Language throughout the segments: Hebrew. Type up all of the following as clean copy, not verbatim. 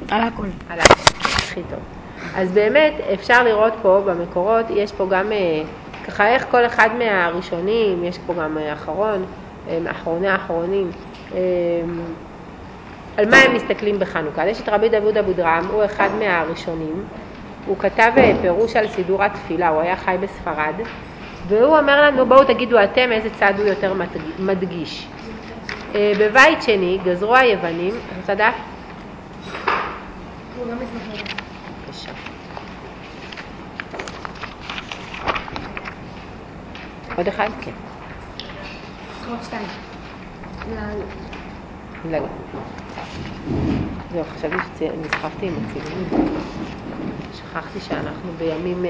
על הכל. על הכל, הכי טוב. אז באמת אפשר לראות פה במקורות, יש פה גם ככה איך כל אחד מהראשונים, יש פה גם אחרוני האחרונים, על מה הם מסתכלים בחנוכה. יש את רבי דוד אבודרהם, הוא אחד מהראשונים, הוא כתב פירוש על סידור התפילה, הוא היה חי בספרד, והוא אומר לנו, בואו תגידו אתם איזה צד הוא יותר מדגיש. בבית שני גזרו היוונים, אתה יודע? הוא לא מזמח. בבקשה. עוד אחד? כן. עוד שתיים. לא. זהו, חשבתי שנסחפתי עם הצילומים. שכחתי שאנחנו בימים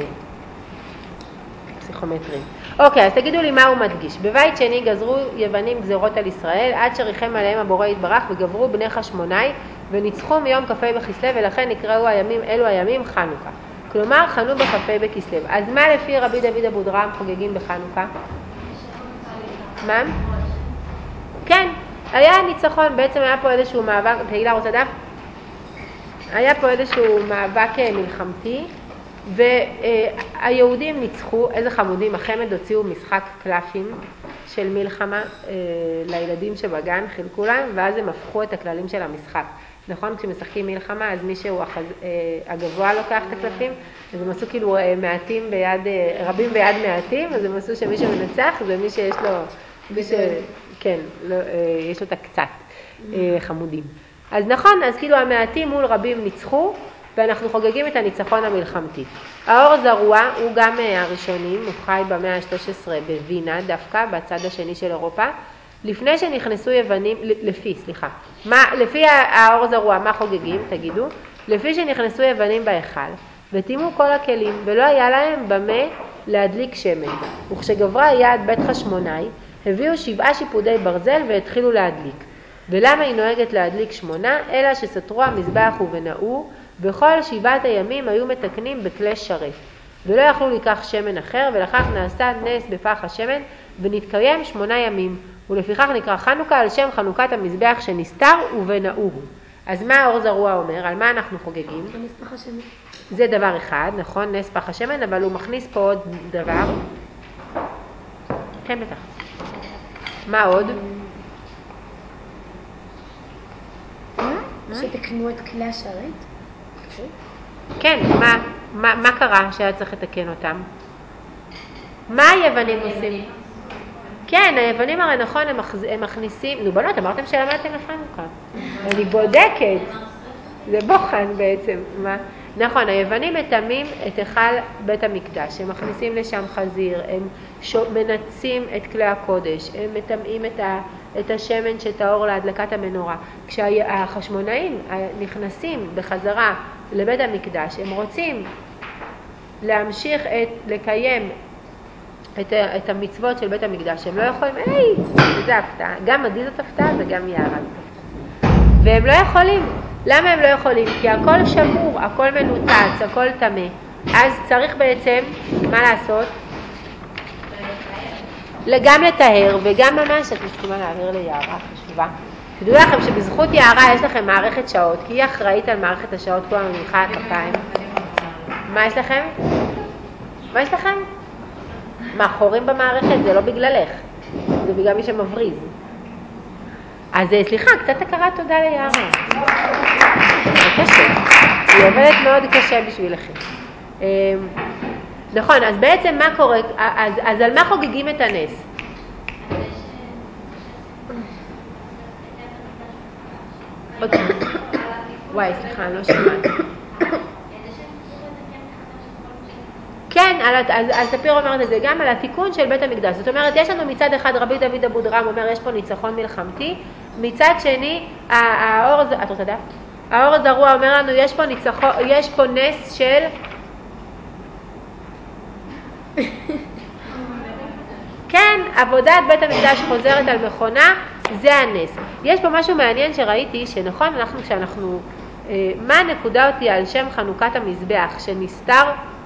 פסיכומטריים. אוקיי, אז תגידו לי מה הוא מדגיש. בבית שני גזרו יוונים גזרות על ישראל, עד שריחם עליהם הבורא יתברך, וגברו בני חשמונאי, וניצחו מיום כ"ה בכסלו, ולכן נקראו אלו הימים חנוכה. כלומר, חנו בכ"ה בכסלו. אז מה לפי רבי דוד אבודרהם חוגגים בחנוכה? מה? כן, היה ניצחון, בעצם היה פה איזשהו מאבק, תהילה רוצה דף? היה פה איזשהו מאבק מלחמתי, והיהודים ניצחו, איזה חמודים, החמד הוציאו משחק קלפים של מלחמה לילדים שבגן, חילקו להם, ואז הם הפכו את הכללים של המשחק. נכון, כשמשחקים מלחמה, אז מישהו הגבוה לוקח את הקלפים, אז הם עשו כאילו רבים ביד מעטים, אז הם עשו שמי שמנצח זה מי שיש לו, כן, יש לו את הקצת חמודים. אז נכון, אז כאילו המעטים מול רבים ניצחו, ואנחנו חוגגים את הניצחון המלחמתי. האור זרוע הוא גם הראשונים, הוא חי במאה ה-13 בווינה דווקא, בצד השני של אירופה. לפני שנכנסו יוונים, לפי האור זרוע, מה חוגגים? תגידו. לפי שנכנסו יוונים בהיכל, ותימו כל הכלים, ולא היה להם במה להדליק שמן. וכשגברה יד בית חשמונאי, הביאו 7 שיפודי ברזל והתחילו להדליק. ולמה היא נוהגת להדליק 8? אלא שסתרו המזבח ובנאו, בכל 7 הימים היו מתקנים בכלי שרת. ולא יכלו לקח שמן אחר, ולכך נעשה נס בפח השמן, ונתקיים 8 ימים. ולפיכך נקרא חנוכה על שם חנוכת המזבח שנסתר ובנאו. אז מה האור זרוע אומר? על מה אנחנו חוגגים? נס פח השמן. זה דבר אחד, נכון? נס פח השמן, אבל הוא מכניס פה עוד דבר. כן, בטח. מה עוד? שתקנו את כלי השרת? כן, מה קרה שהיה צריך לתקן אותם? מה היוונים עושים? כן, היוונים הרי נכון, הם מכניסים, נו בנות, אמרתם שלמדתם לחנוכה. אני בודקת. זה בוחן בעצם. מה? נכון, היוונים מטמאים את היכל בית המקדש, הם מכניסים לשם חזיר, הם מנצים את כלי הקודש, הם מטמאים את השמן שטהור להדלקת המנורה. כשהחשמונאים נכנסים בחזרה לבית המקדש, הם רוצים להמשיך לקיים את המצוות של בית המקדש, הם לא יכולים, זה הפתעה, גם מדיזות הפתעה וגם יערה. והם לא יכולים. למה הם לא יכולים? כי הכל שמור, הכל מנותץ, הכל טמא. אז צריך בעצם, מה לעשות? גם לטהר וגם ממש, את מסכימה להעביר ליערה חשובה. תדעו לכם שבזכות יערה יש לכם מערכת שעות, כי היא אחראית על מערכת השעות כולה ממך הכפיים. מה יש לכם? מה יש לכם? מה, חורים במערכת? זה לא בגללך, זה בגלל מי שמבריז. אז סליחה, קצת הכרת תודה ליערה. זה קשה. היא עובדת מאוד קשה בשבילכם. נכון, אז בעצם מה קורה? אז על מה חוגגים את הנס? וואי, סליחה, אני לא שמעת. כן, אז ספיר אומרת את זה גם על התיקון של בית המקדש. זאת אומרת, יש לנו מצד אחד רבי דוד אבודרהם אומר, יש פה ניצחון מלחמתי, מצד שני, האור זרוע אומר לנו, יש פה נס של... כן, עבודת בית המקדש חוזרת על מכונה, זה הנס. יש פה משהו מעניין שראיתי, שנכון, מה נקודה אותי על שם חנוכת המזבח, שנסתר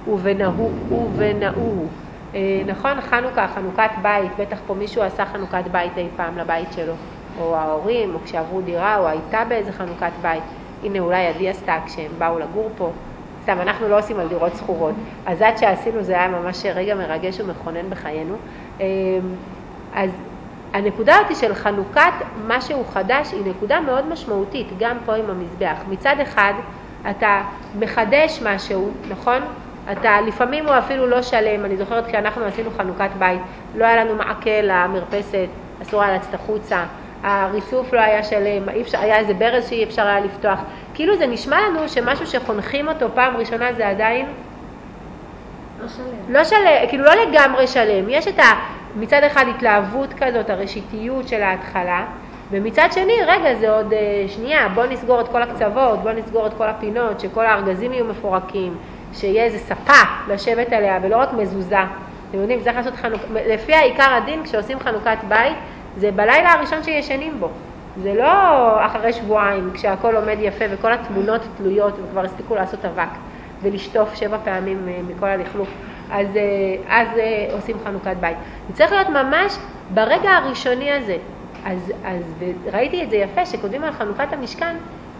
ובנאו. נכון, חנוכת בית, בטח פה מישהו עשה חנוכת בית אי פעם לבית שלו, או ההורים, או כשעברו דירה, או הייתה באיזה חנוכת בית. הנה אולי עדי עשתה כשהם באו לגור פה, סתם אנחנו לא עושים על דירות שכורות, אז עד שעשינו זה היה ממש רגע מרגש ומכונן בחיינו. אז הנקודה אותי של חנוכת משהו חדש היא נקודה מאוד משמעותית, גם פה עם המזבח. מצד אחד אתה מחדש משהו, נכון? אתה לפעמים הוא אפילו לא שלם, אני זוכרת כשאנחנו עשינו חנוכת בית, לא היה לנו מעקל למרפסת, אסור היה לצאת החוצה, הריצוף לא היה שלם, היה איזה ברז שאי אפשר היה לפתוח, כאילו זה נשמע לנו שמשהו שחונכים אותו פעם ראשונה זה עדיין לא שלם, כאילו לא לגמרי שלם, יש את מצד אחד התלהבות כזאת, הראשיתיות של ההתחלה, ומצד שני, רגע, זה עוד שנייה, בוא נסגור את כל הקצוות, בוא נסגור את כל הפינות, שכל הארגזים יהיו מפורקים, שיהיה איזה ספה לשבת עליה, ולא רק מזוזה. אתם יודעים, צריך לעשות לפי העיקר הדין, כשעושים חנוכת בית, זה בלילה הראשון שישנים בו. זה לא אחרי שבועיים, כשהכל עומד יפה וכל התמונות תלויות, וכבר הספיקו לעשות אבק, ולשטוף 7 פעמים מכל הלכלוך. אז עושים חנוכת בית. זה צריך להיות ממש ברגע הראשוני הזה. אז ראיתי את זה יפה, שכותבים על חנוכת המשכן,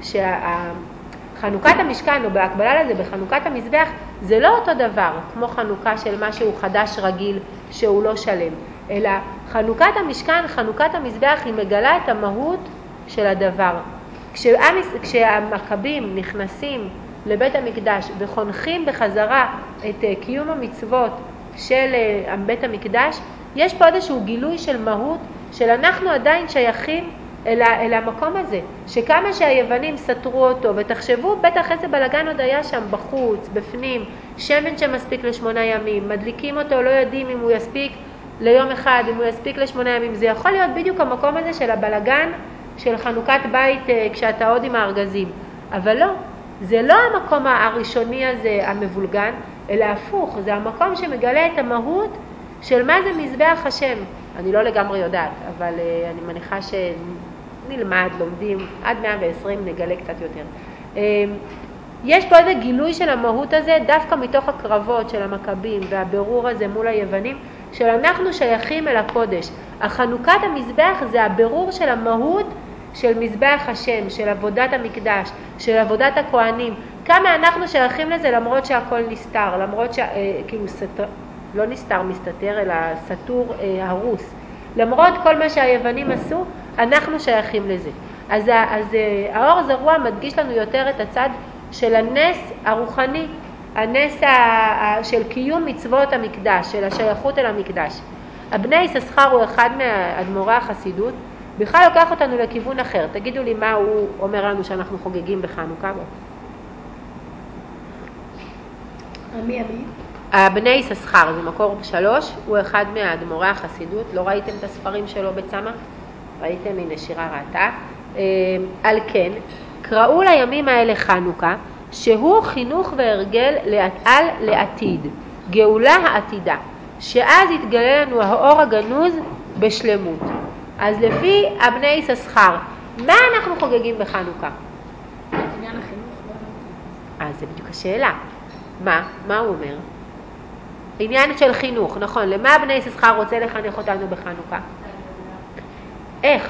חנוכת המשכן, או בהקבלה לזה, בחנוכת המזבח, זה לא אותו דבר, כמו חנוכה של משהו חדש רגיל, שהוא לא שלם. אלא חנוכת המשכן, חנוכת המזבח, היא מגלה את המהות של הדבר. כשהמכבים נכנסים לבית המקדש וחונכים בחזרה את קיום המצוות של בית המקדש, יש פה איזשהו גילוי של מהות, של אנחנו עדיין שייכים אל המקום הזה, שכמה שהיוונים סתרו אותו, ותחשבו, בטח איזה בלגן עוד היה שם בחוץ, בפנים, שמן שמספיק ל8 ימים, מדליקים אותו, לא יודעים אם הוא יספיק ליום אחד, אם הוא יספיק ל8 ימים, זה יכול להיות בדיוק המקום הזה של הבלגן, של חנוכת בית כשאתה עוד עם הארגזים, אבל לא, זה לא המקום הראשוני הזה המבולגן, אלא הפוך, זה המקום שמגלה את המהות של מה זה מזבח השם. אני לא לגמרי יודעת, אבל אני מניחה שנלמד, לומדים, עד 120 נגלה קצת יותר. יש פה איזה גילוי של המהות הזה, דווקא מתוך הקרבות של המכבים והבירור הזה מול היוונים, של אנחנו שייכים אל הקודש. החנוכת המזבח זה הבירור של המהות של מזבח השם, של עבודת המקדש, של עבודת הכהנים. כמה אנחנו שייכים לזה למרות שהכל נסתר, למרות כאילו לא נסתר מסתתר, אלא סתור הרוס. למרות כל מה שהיוונים עשו, אנחנו שייכים לזה. אז האור זרוע מדגיש לנו יותר את הצד של הנס הרוחני, הנס של קיום מצוות המקדש, של השייכות אל המקדש. הבני יששכר הוא אחד מאדמו"רי החסידות, בכלל לוקח אותנו לכיוון אחר. תגידו לי מה הוא אומר לנו שאנחנו חוגגים בחנוכה בו. מי? הבני יששכר, זה מקור 3, הוא אחד מאדמו"רי החסידות. לא ראיתם את הספרים שלו בצמא? ראיתם? הנה שירה ראתה. על כן, קראו לימים האלה חנוכה, שהוא חינוך והרגל לעתיד, גאולה העתידה, שאז יתגלה לנו האור הגנוז בשלמות. אז לפי הבני יששכר, מה אנחנו חוגגים בחנוכה? עניין החינוך. אז זה בדיוק השאלה. מה הוא אומר? עניין של חינוך, נכון. למה בני יששכר רוצה לחנך אותנו בחנוכה? איך?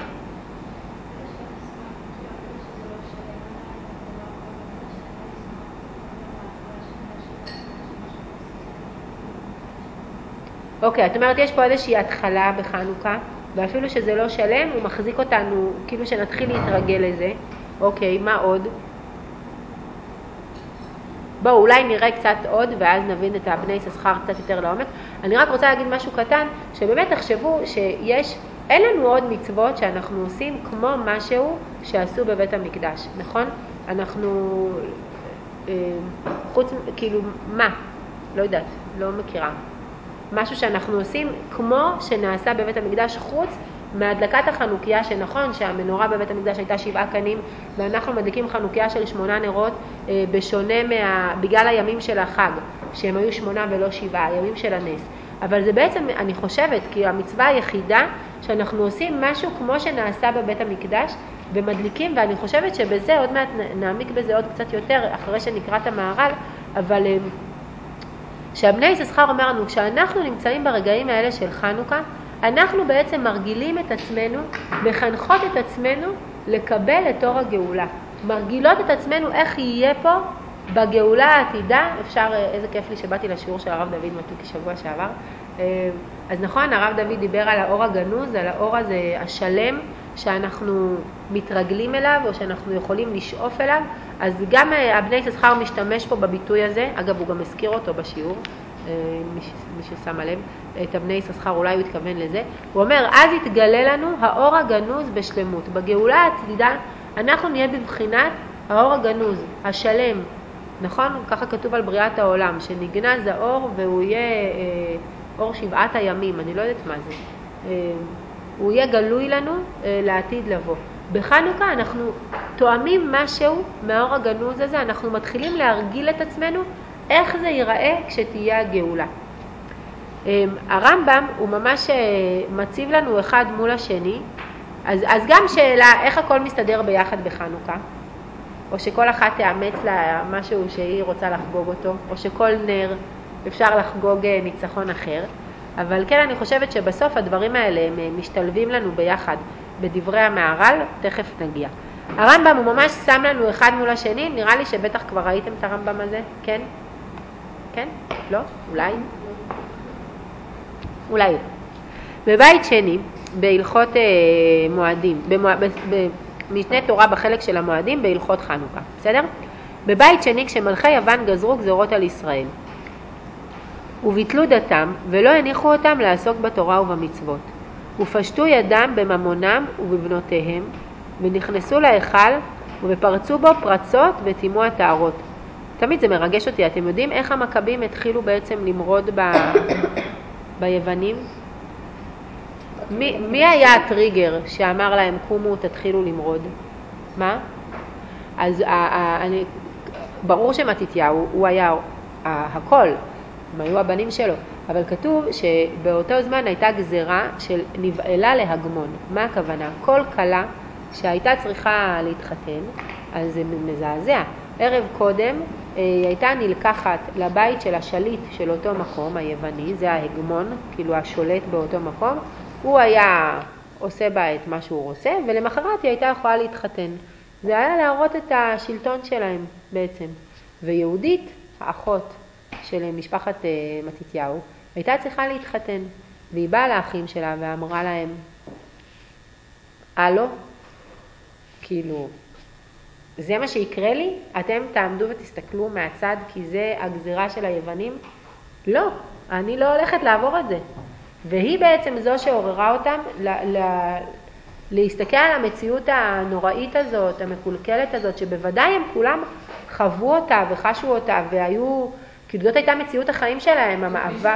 אוקיי, את אומרת יש פה איזושהי התחלה בחנוכה, ואפילו שזה לא שלם, הוא מחזיק אותנו, כאילו שנתחיל להתרגל לזה. אוקיי, מה עוד? בואו, אולי נראה קצת עוד, ואז נבין את הבני יששכר קצת יותר לעומק. אני רק רוצה להגיד משהו קטן, שבאמת תחשבו אין לנו עוד מצוות שאנחנו עושים כמו משהו שעשו בבית המקדש, נכון? אנחנו, כאילו, מה? לא יודעת, לא מכירה. משהו שאנחנו עושים כמו שנעשה בבית המקדש, חוץ מהדלקת החנוכיה, שנכון שהמנורה בבית המקדש הייתה 7 קנים, ואנחנו מדליקים חנוכיה של 8 נרות, בשונה בגלל הימים של החג, שהם היו 8 ולא 7, הימים של הנס. אבל זה בעצם, אני חושבת, כי המצווה היחידה שאנחנו עושים משהו כמו שנעשה בבית המקדש, ומדליקים, ואני חושבת שבזה, עוד מעט נעמיק בזה עוד קצת יותר, אחרי שנקרא את המהר"ל, אבל שהבני יששכר אומר לנו, כשאנחנו נמצאים ברגעים האלה של חנוכה, אנחנו בעצם מרגילים את עצמנו, מחנכות את עצמנו לקבל את אור הגאולה. מרגילות את עצמנו איך יהיה פה בגאולה העתידה. אפשר, איזה כיף לי שבאתי לשיעור של הרב דוד מתוקי שבוע שעבר. אז נכון, הרב דוד דיבר על האור הגנוז, על האור הזה השלם שאנחנו מתרגלים אליו או שאנחנו יכולים לשאוף אליו. אז גם הבני יששכר משתמש פה בביטוי הזה, אגב הוא גם הזכיר אותו בשיעור, מי ששם לב, את הבני יששכר אולי הוא התכוון לזה. הוא אומר, אז יתגלה לנו האור הגנוז בשלמות. בגאולה העתידה אנחנו נהיה בבחינת האור הגנוז, השלם. נכון? ככה כתוב על בריאת העולם, שנגנז האור והוא יהיה אור 7 הימים, אני לא יודעת מה זה. הוא יהיה גלוי לנו לעתיד לבוא. בחנוכה אנחנו תואמים משהו מהאור הגנוז הזה, אנחנו מתחילים להרגיל את עצמנו איך זה ייראה כשתהיה הגאולה. הרמב"ם הוא ממש מציב לנו אחד מול השני, אז גם שאלה איך הכל מסתדר ביחד בחנוכה, או שכל אחת תאמץ לה משהו שהיא רוצה לחגוג אותו, או שכל נר אפשר לחגוג ניצחון אחר. אבל כן, אני חושבת שבסוף הדברים האלה הם משתלבים לנו ביחד בדברי המהר"ל, תכף נגיע. הרמב"ם הוא ממש שם לנו אחד מול השני, נראה לי שבטח כבר ראיתם את הרמב"ם הזה, כן? כן? לא? אולי? אולי. בבית שני, בהלכות מועדים, משנה תורה בחלק של המועדים בהלכות חנוכה, בסדר? בבית שני כשמלכי יוון גזרו גזרות על ישראל וביטלו דתם ולא הניחו אותם לעסוק בתורה ובמצוות ופשטו ידם בממונם ובבנותיהם ונכנסו להיכל ופרצו בו פרצות וטימו הטהרות. תמיד זה מרגש אותי, אתם יודעים איך המכבים התחילו בעצם למרוד ביוונים? מי היה הטריגר שאמר להם קומו תתחילו למרוד? מה? אז ברור שמתתיהו הוא היה הכל, הם היו הבנים שלו, אבל כתוב שבאותו זמן הייתה גזרה של נבעלה להגמון. מה הכוונה? כל כלה שהייתה צריכה להתחתן, אז זה מזעזע. ערב קודם היא הייתה נלקחת לבית של השליט של אותו מקום, היווני, זה ההגמון, כאילו השולט באותו מקום, הוא היה עושה בה את מה שהוא רוצה, ולמחרת היא הייתה יכולה להתחתן. זה היה להראות את השלטון שלהם בעצם. ויהודית, האחות של משפחת מתתיהו, הייתה צריכה להתחתן. והיא באה לאחים שלה ואמרה להם, הלו, כאילו, זה מה שיקרה לי? אתם תעמדו ותסתכלו מהצד כי זה הגזירה של היוונים? לא, אני לא הולכת לעבור את זה. והיא בעצם זו שעוררה אותם להסתכל על המציאות הנוראית הזאת, המקולקלת הזאת, שבוודאי הם כולם חוו אותה וחשו אותה, והיו, כאילו זאת הייתה מציאות החיים שלהם, המאבק.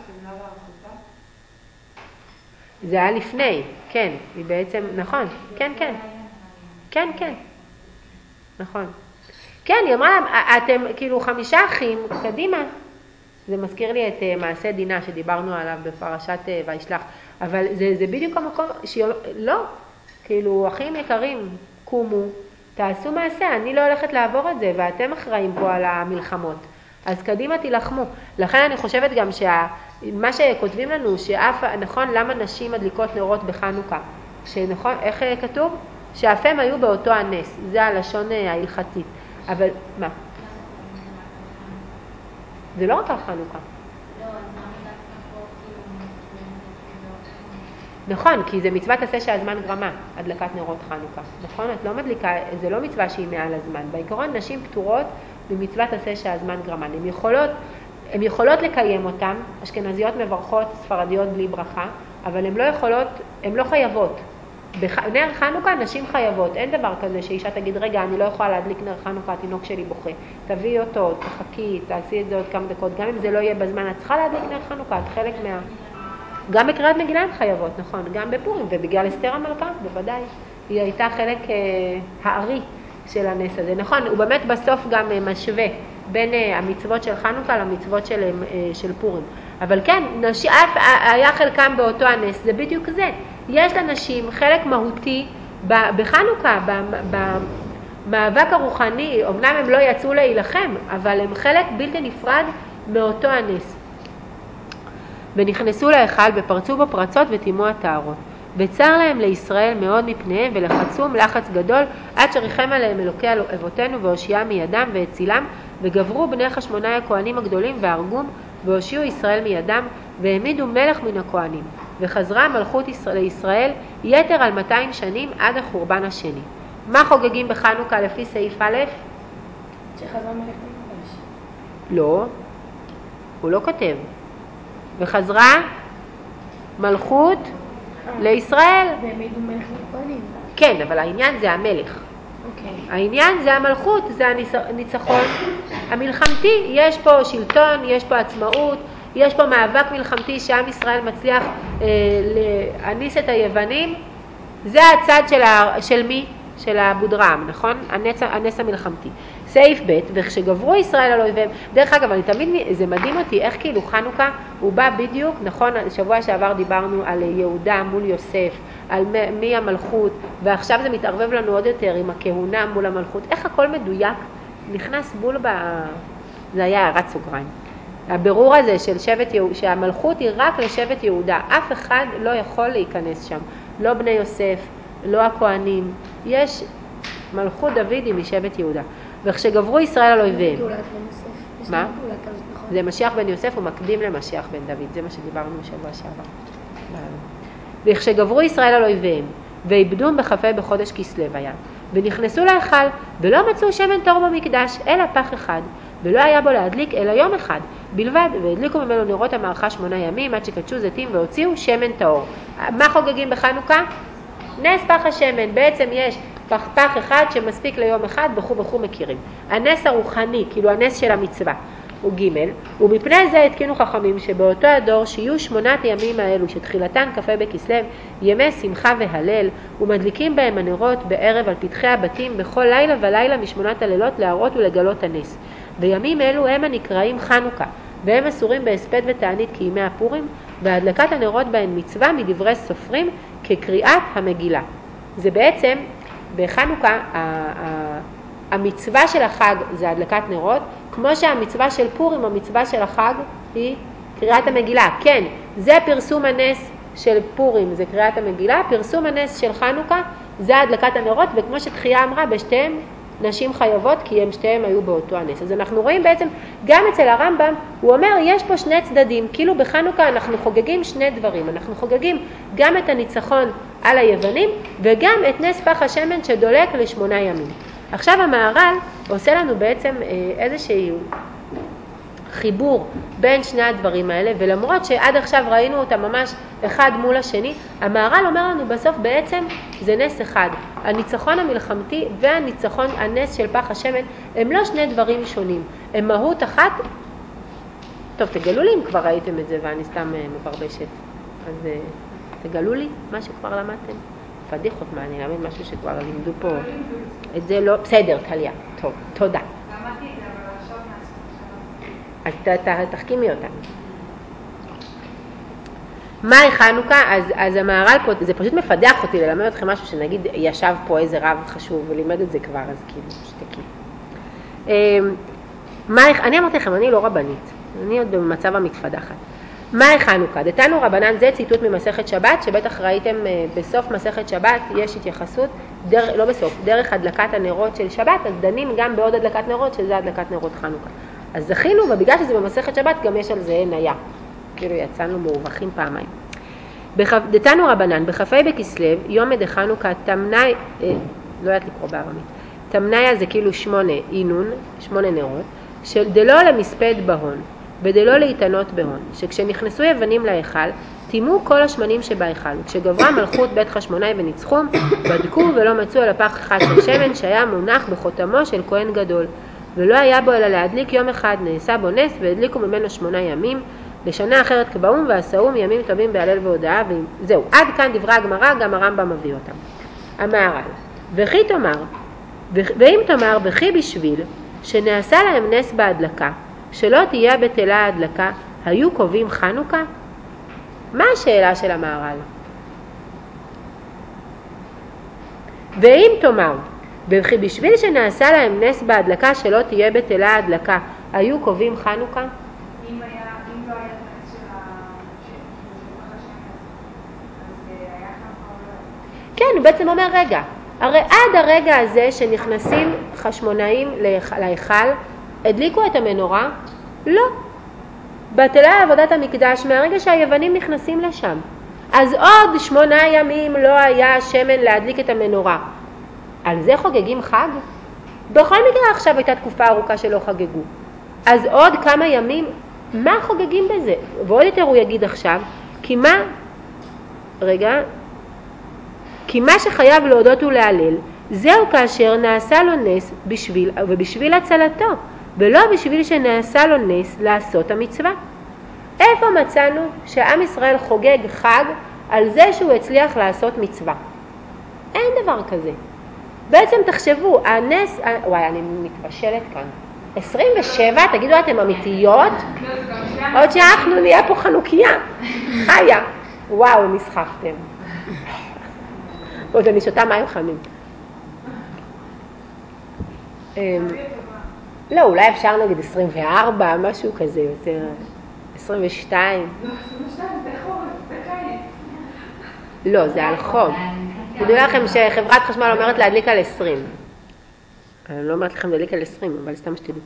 זה היה לפני, כן, היא בעצם, נכון, כן, כן, כן, כן, נכון. כן, היא אמרה להם, אתם כאילו 5 אחים, קדימה. זה מזכיר לי את מעשה דינה שדיברנו עליו בפרשת וישלח, אבל זה בדיוק המקום, לא, כאילו אחים יקרים, קומו, תעשו מעשה, אני לא הולכת לעבור את זה, ואתם אחראים פה על המלחמות, אז קדימה תילחמו. לכן אני חושבת גם מה שכותבים לנו, נכון, למה נשים מדליקות נרות בחנוכה, שנכון, איך כתוב? שאף הם היו באותו הנס, זה הלשון ההלכתית, אבל מה? זה לא רק על חנוכה. לא, אז למה דווקא פה כאילו נכון, כי זה מצוות עשה שהזמן גרמה, הדלקת נרות חנוכה. נכון? את לא מדליקה, זה לא מצווה שהיא מעל הזמן. בעיקרון נשים פטורות במצוות עשה שהזמן גרמה. הן יכולות לקיים אותם, אשכנזיות מברכות, ספרדיות בלי ברכה, אבל הן לא חייבות. בנר חנוכה נשים חייבות, אין דבר כזה שאישה תגיד, רגע, אני לא יכולה להדליק נר חנוכה, התינוק שלי בוכה. תביאי אותו, תחכי, תעשי את זה עוד כמה דקות, גם אם זה לא יהיה בזמן, את צריכה להדליק נר חנוכה, את חלק גם בקריאת מגילה הן חייבות, נכון, גם בפורים, ובגלל אסתר המלכה, בוודאי. היא הייתה חלק הארי של הנס הזה. נכון, הוא באמת בסוף גם משווה בין המצוות של חנוכה למצוות של פורים. אבל כן, היה חלקם באותו הנס, זה בדיוק זה. יש לנשים חלק מהותי בחנוכה, במאבק הרוחני, אמנם הם לא יצאו להילחם, אבל הם חלק בלתי נפרד מאותו הנס. ונכנסו להיכל ופרצו בו פרצות וטימו הטהרות. וצר להם לישראל מאוד מפניהם ולחצום לחץ גדול עד שריחם עליהם אלוקי אבותינו והושיעם מידם והצילם, וגברו בני חשמונאי הכהנים הגדולים והרגום והושיעו ישראל מידם והעמידו מלך מן הכהנים, וחזרה מלכות לישראל יתר על 200 שנים עד החורבן השני. מה חוגגים בחנוכה לפי סעיף א'? שחזרה מלך מחדש. לא, הוא לא כותב. וחזרה מלכות לישראל. והעמידו מלך לכהנים. כן, אבל העניין זה המלך. אוקיי. העניין זה המלכות, זה הניצחון המלחמתי. יש פה שלטון, יש פה עצמאות, יש פה מאבק מלחמתי שעם ישראל מצליח להניס את היוונים. זה הצד של מי? של הבודרם, נכון? הנס המלחמתי. סעיף ב', וכשגברו ישראל על אויביהם, דרך אגב, זה מדהים אותי איך כאילו חנוכה הוא בא בדיוק, נכון? שבוע שעבר דיברנו על יהודה מול יוסף, על מי המלכות, ועכשיו זה מתערבב לנו עוד יותר עם הכהונה מול המלכות. איך הכל מדויק נכנס בול זה היה הערת סוגריים. הבירור הזה של שהמלכות היא רק לשבט יהודה, אף אחד לא יכול להיכנס שם, לא בני יוסף, לא הכהנים, יש מלכות דוד היא משבט יהודה. וכשגברו ישראל על אויביהם. מה? זה משיח בן יוסף, הוא מקדים למשיח בן דוד, זה מה שדיברנו בשבוע שעבר. וכשגברו ישראל על אויביהם, ואיבדום בכ"ה בחודש כסלו היה, ונכנסו להיכל, ולא מצאו שמן טהור במקדש, אלא פח אחד, ולא היה בו להדליק אלא יום אחד בלבד, והדליקו ממנו נרות המערכה 8 ימים, עד שקדשו זיתים והוציאו שמן טהור. מה חוגגים בחנוכה? נס פח השמן. בעצם יש פח אחד שמספיק ליום אחד, בחו מכירים. הנס הרוחני, כאילו הנס של המצווה, הוא ג', ומפני זה התקינו חכמים שבאותו הדור שיהיו 8 ימים האלו שתחילתן כ"ה בכסלו, ימי שמחה והלל, ומדליקים בהם הנרות בערב על פתחי הבתים בכל לילה ולילה מ8 הלילות להראות ולגלות הנס. וימים אלו הם הנקראים חנוכה, והם אסורים בהספד ותענית כימי הפורים, והדלקת הנרות בהן מצווה מדברי סופרים כקריאת המגילה. זה בעצם בחנוכה המצווה של החג זה הדלקת נרות, כמו שהמצווה של פורים, המצווה של החג היא קריאת המגילה. כן, זה פרסום הנס של פורים, זה קריאת המגילה, פרסום הנס של חנוכה זה הדלקת הנרות, וכמו שתחייה אמרה, בשתיהם נשים חייבות, כי הם שתיהם היו באותו הנס. אז אנחנו רואים בעצם, גם אצל הרמב"ם, הוא אומר, יש פה שני צדדים, כאילו בחנוכה אנחנו חוגגים שני דברים, אנחנו חוגגים גם את הניצחון על היוונים, וגם את נס פח השמן שדולק ל8 ימים. עכשיו המהר"ל עושה לנו בעצם איזשהו חיבור בין שני הדברים האלה, ולמרות שעד עכשיו ראינו אותם ממש אחד מול השני, המהר"ל אומר לנו בסוף בעצם זה נס אחד. הניצחון המלחמתי והניצחון הנס של פח השמן הם לא שני דברים שונים, הם מהות אחת. טוב, תגלו לי אם כבר ראיתם את זה ואני סתם מברבשת, אז תגלו לי מה שכבר למדתם. פדיחות, מה, אני למד משהו שכבר לימדו פה. את זה לא, בסדר, טליה. טוב, תודה. למדתי את זה, אבל עכשיו אז תחכימי אותה. מהי חנוכה? אז המהר"ל פה, זה פשוט מפדח אותי ללמד אתכם משהו שנגיד ישב פה איזה רב חשוב ולימד את זה כבר, אז כאילו, שתקי. אני אמרתי לכם, אני לא רבנית, אני עוד במצב המתפדחת. מהי חנוכה? דתנו רבנן, זה ציטוט ממסכת שבת, שבטח ראיתם בסוף מסכת שבת, יש התייחסות, לא בסוף, דרך הדלקת הנרות של שבת, אז דנים גם בעוד הדלקת נרות, שזה הדלקת נרות חנוכה. אז זכינו, ובגלל שזה במסכת שבת, גם יש על זה ניה. כאילו יצאנו מעווחים פעמיים. דתנו רבנן, בכ"ה בכסלו, יום דחנוכה, תמנאי, לא יודעת לקרוא בארמית, תמנאיה זה כאילו 8 אינון, 8 נרות, של דלא למספד בהון, ודלא להתענות בהון, שכשנכנסו יוונים להיכל, תימו כל השמנים שבהיכל, וכשגברה מלכות בית חשמונאי וניצחום, בדקו ולא מצאו על הפח אחד של שמן שהיה מונח בחותמו של כהן גדול, ולא היה בו אלא להדליק יום אחד, נעשה בו נס והדליקו ממנו 8 ימים, לשנה אחרת קבעום ועשאום ימים טובים בהלל והודאה. זהו, עד כאן דברי הגמרא, גם הרמב"ם מביא אותם. המהר"ל, ואם תאמר וכי בשביל שנעשה להם נס בהדלקה, שלא תהיה בטלה ההדלקה, היו קובעים חנוכה? מה השאלה של המהר"ל? ואם תאמר וכי בשביל שנעשה להם נס בהדלקה שלא תהיה בטלה ההדלקה, היו קובעים חנוכה? אם לא היה נס של פח השמן, אז היה חנוכה הוא בעצם אומר, רגע, הרי עד הרגע הזה שנכנסים חשמונאים להיכל, הדליקו את המנורה? לא. בטלה עבודת המקדש מהרגע שהיוונים נכנסים לשם. אז עוד 8 ימים לא היה שמן להדליק את המנורה. על זה חוגגים חג? בכל מקרה עכשיו הייתה תקופה ארוכה שלא חגגו. אז עוד כמה ימים, מה חוגגים בזה? ועוד יותר הוא יגיד עכשיו, כי מה שחייב להודות ולהלל, זהו כאשר נעשה לו נס בשביל הצלתו, ולא בשביל שנעשה לו נס לעשות המצווה. איפה מצאנו שעם ישראל חוגג חג על זה שהוא הצליח לעשות מצווה? אין דבר כזה. בעצם תחשבו, הנס, וואי, אני מתבשלת כאן. 27, תגידו, אתם אמיתיות? עוד שאנחנו נהיה פה חנוכיה. חיה. וואו, נסחפתם. עוד אני שותה מים חמים. לא, אולי אפשר נגיד 24, משהו כזה יותר. 22. לא, 22, זה חורף, זה קיץ. לא, זה על חום. תדעו לכם שחברת חשמל אומרת להדליק על 20. אני לא אומרת לכם להדליק על 20, אבל סתם שתדעו.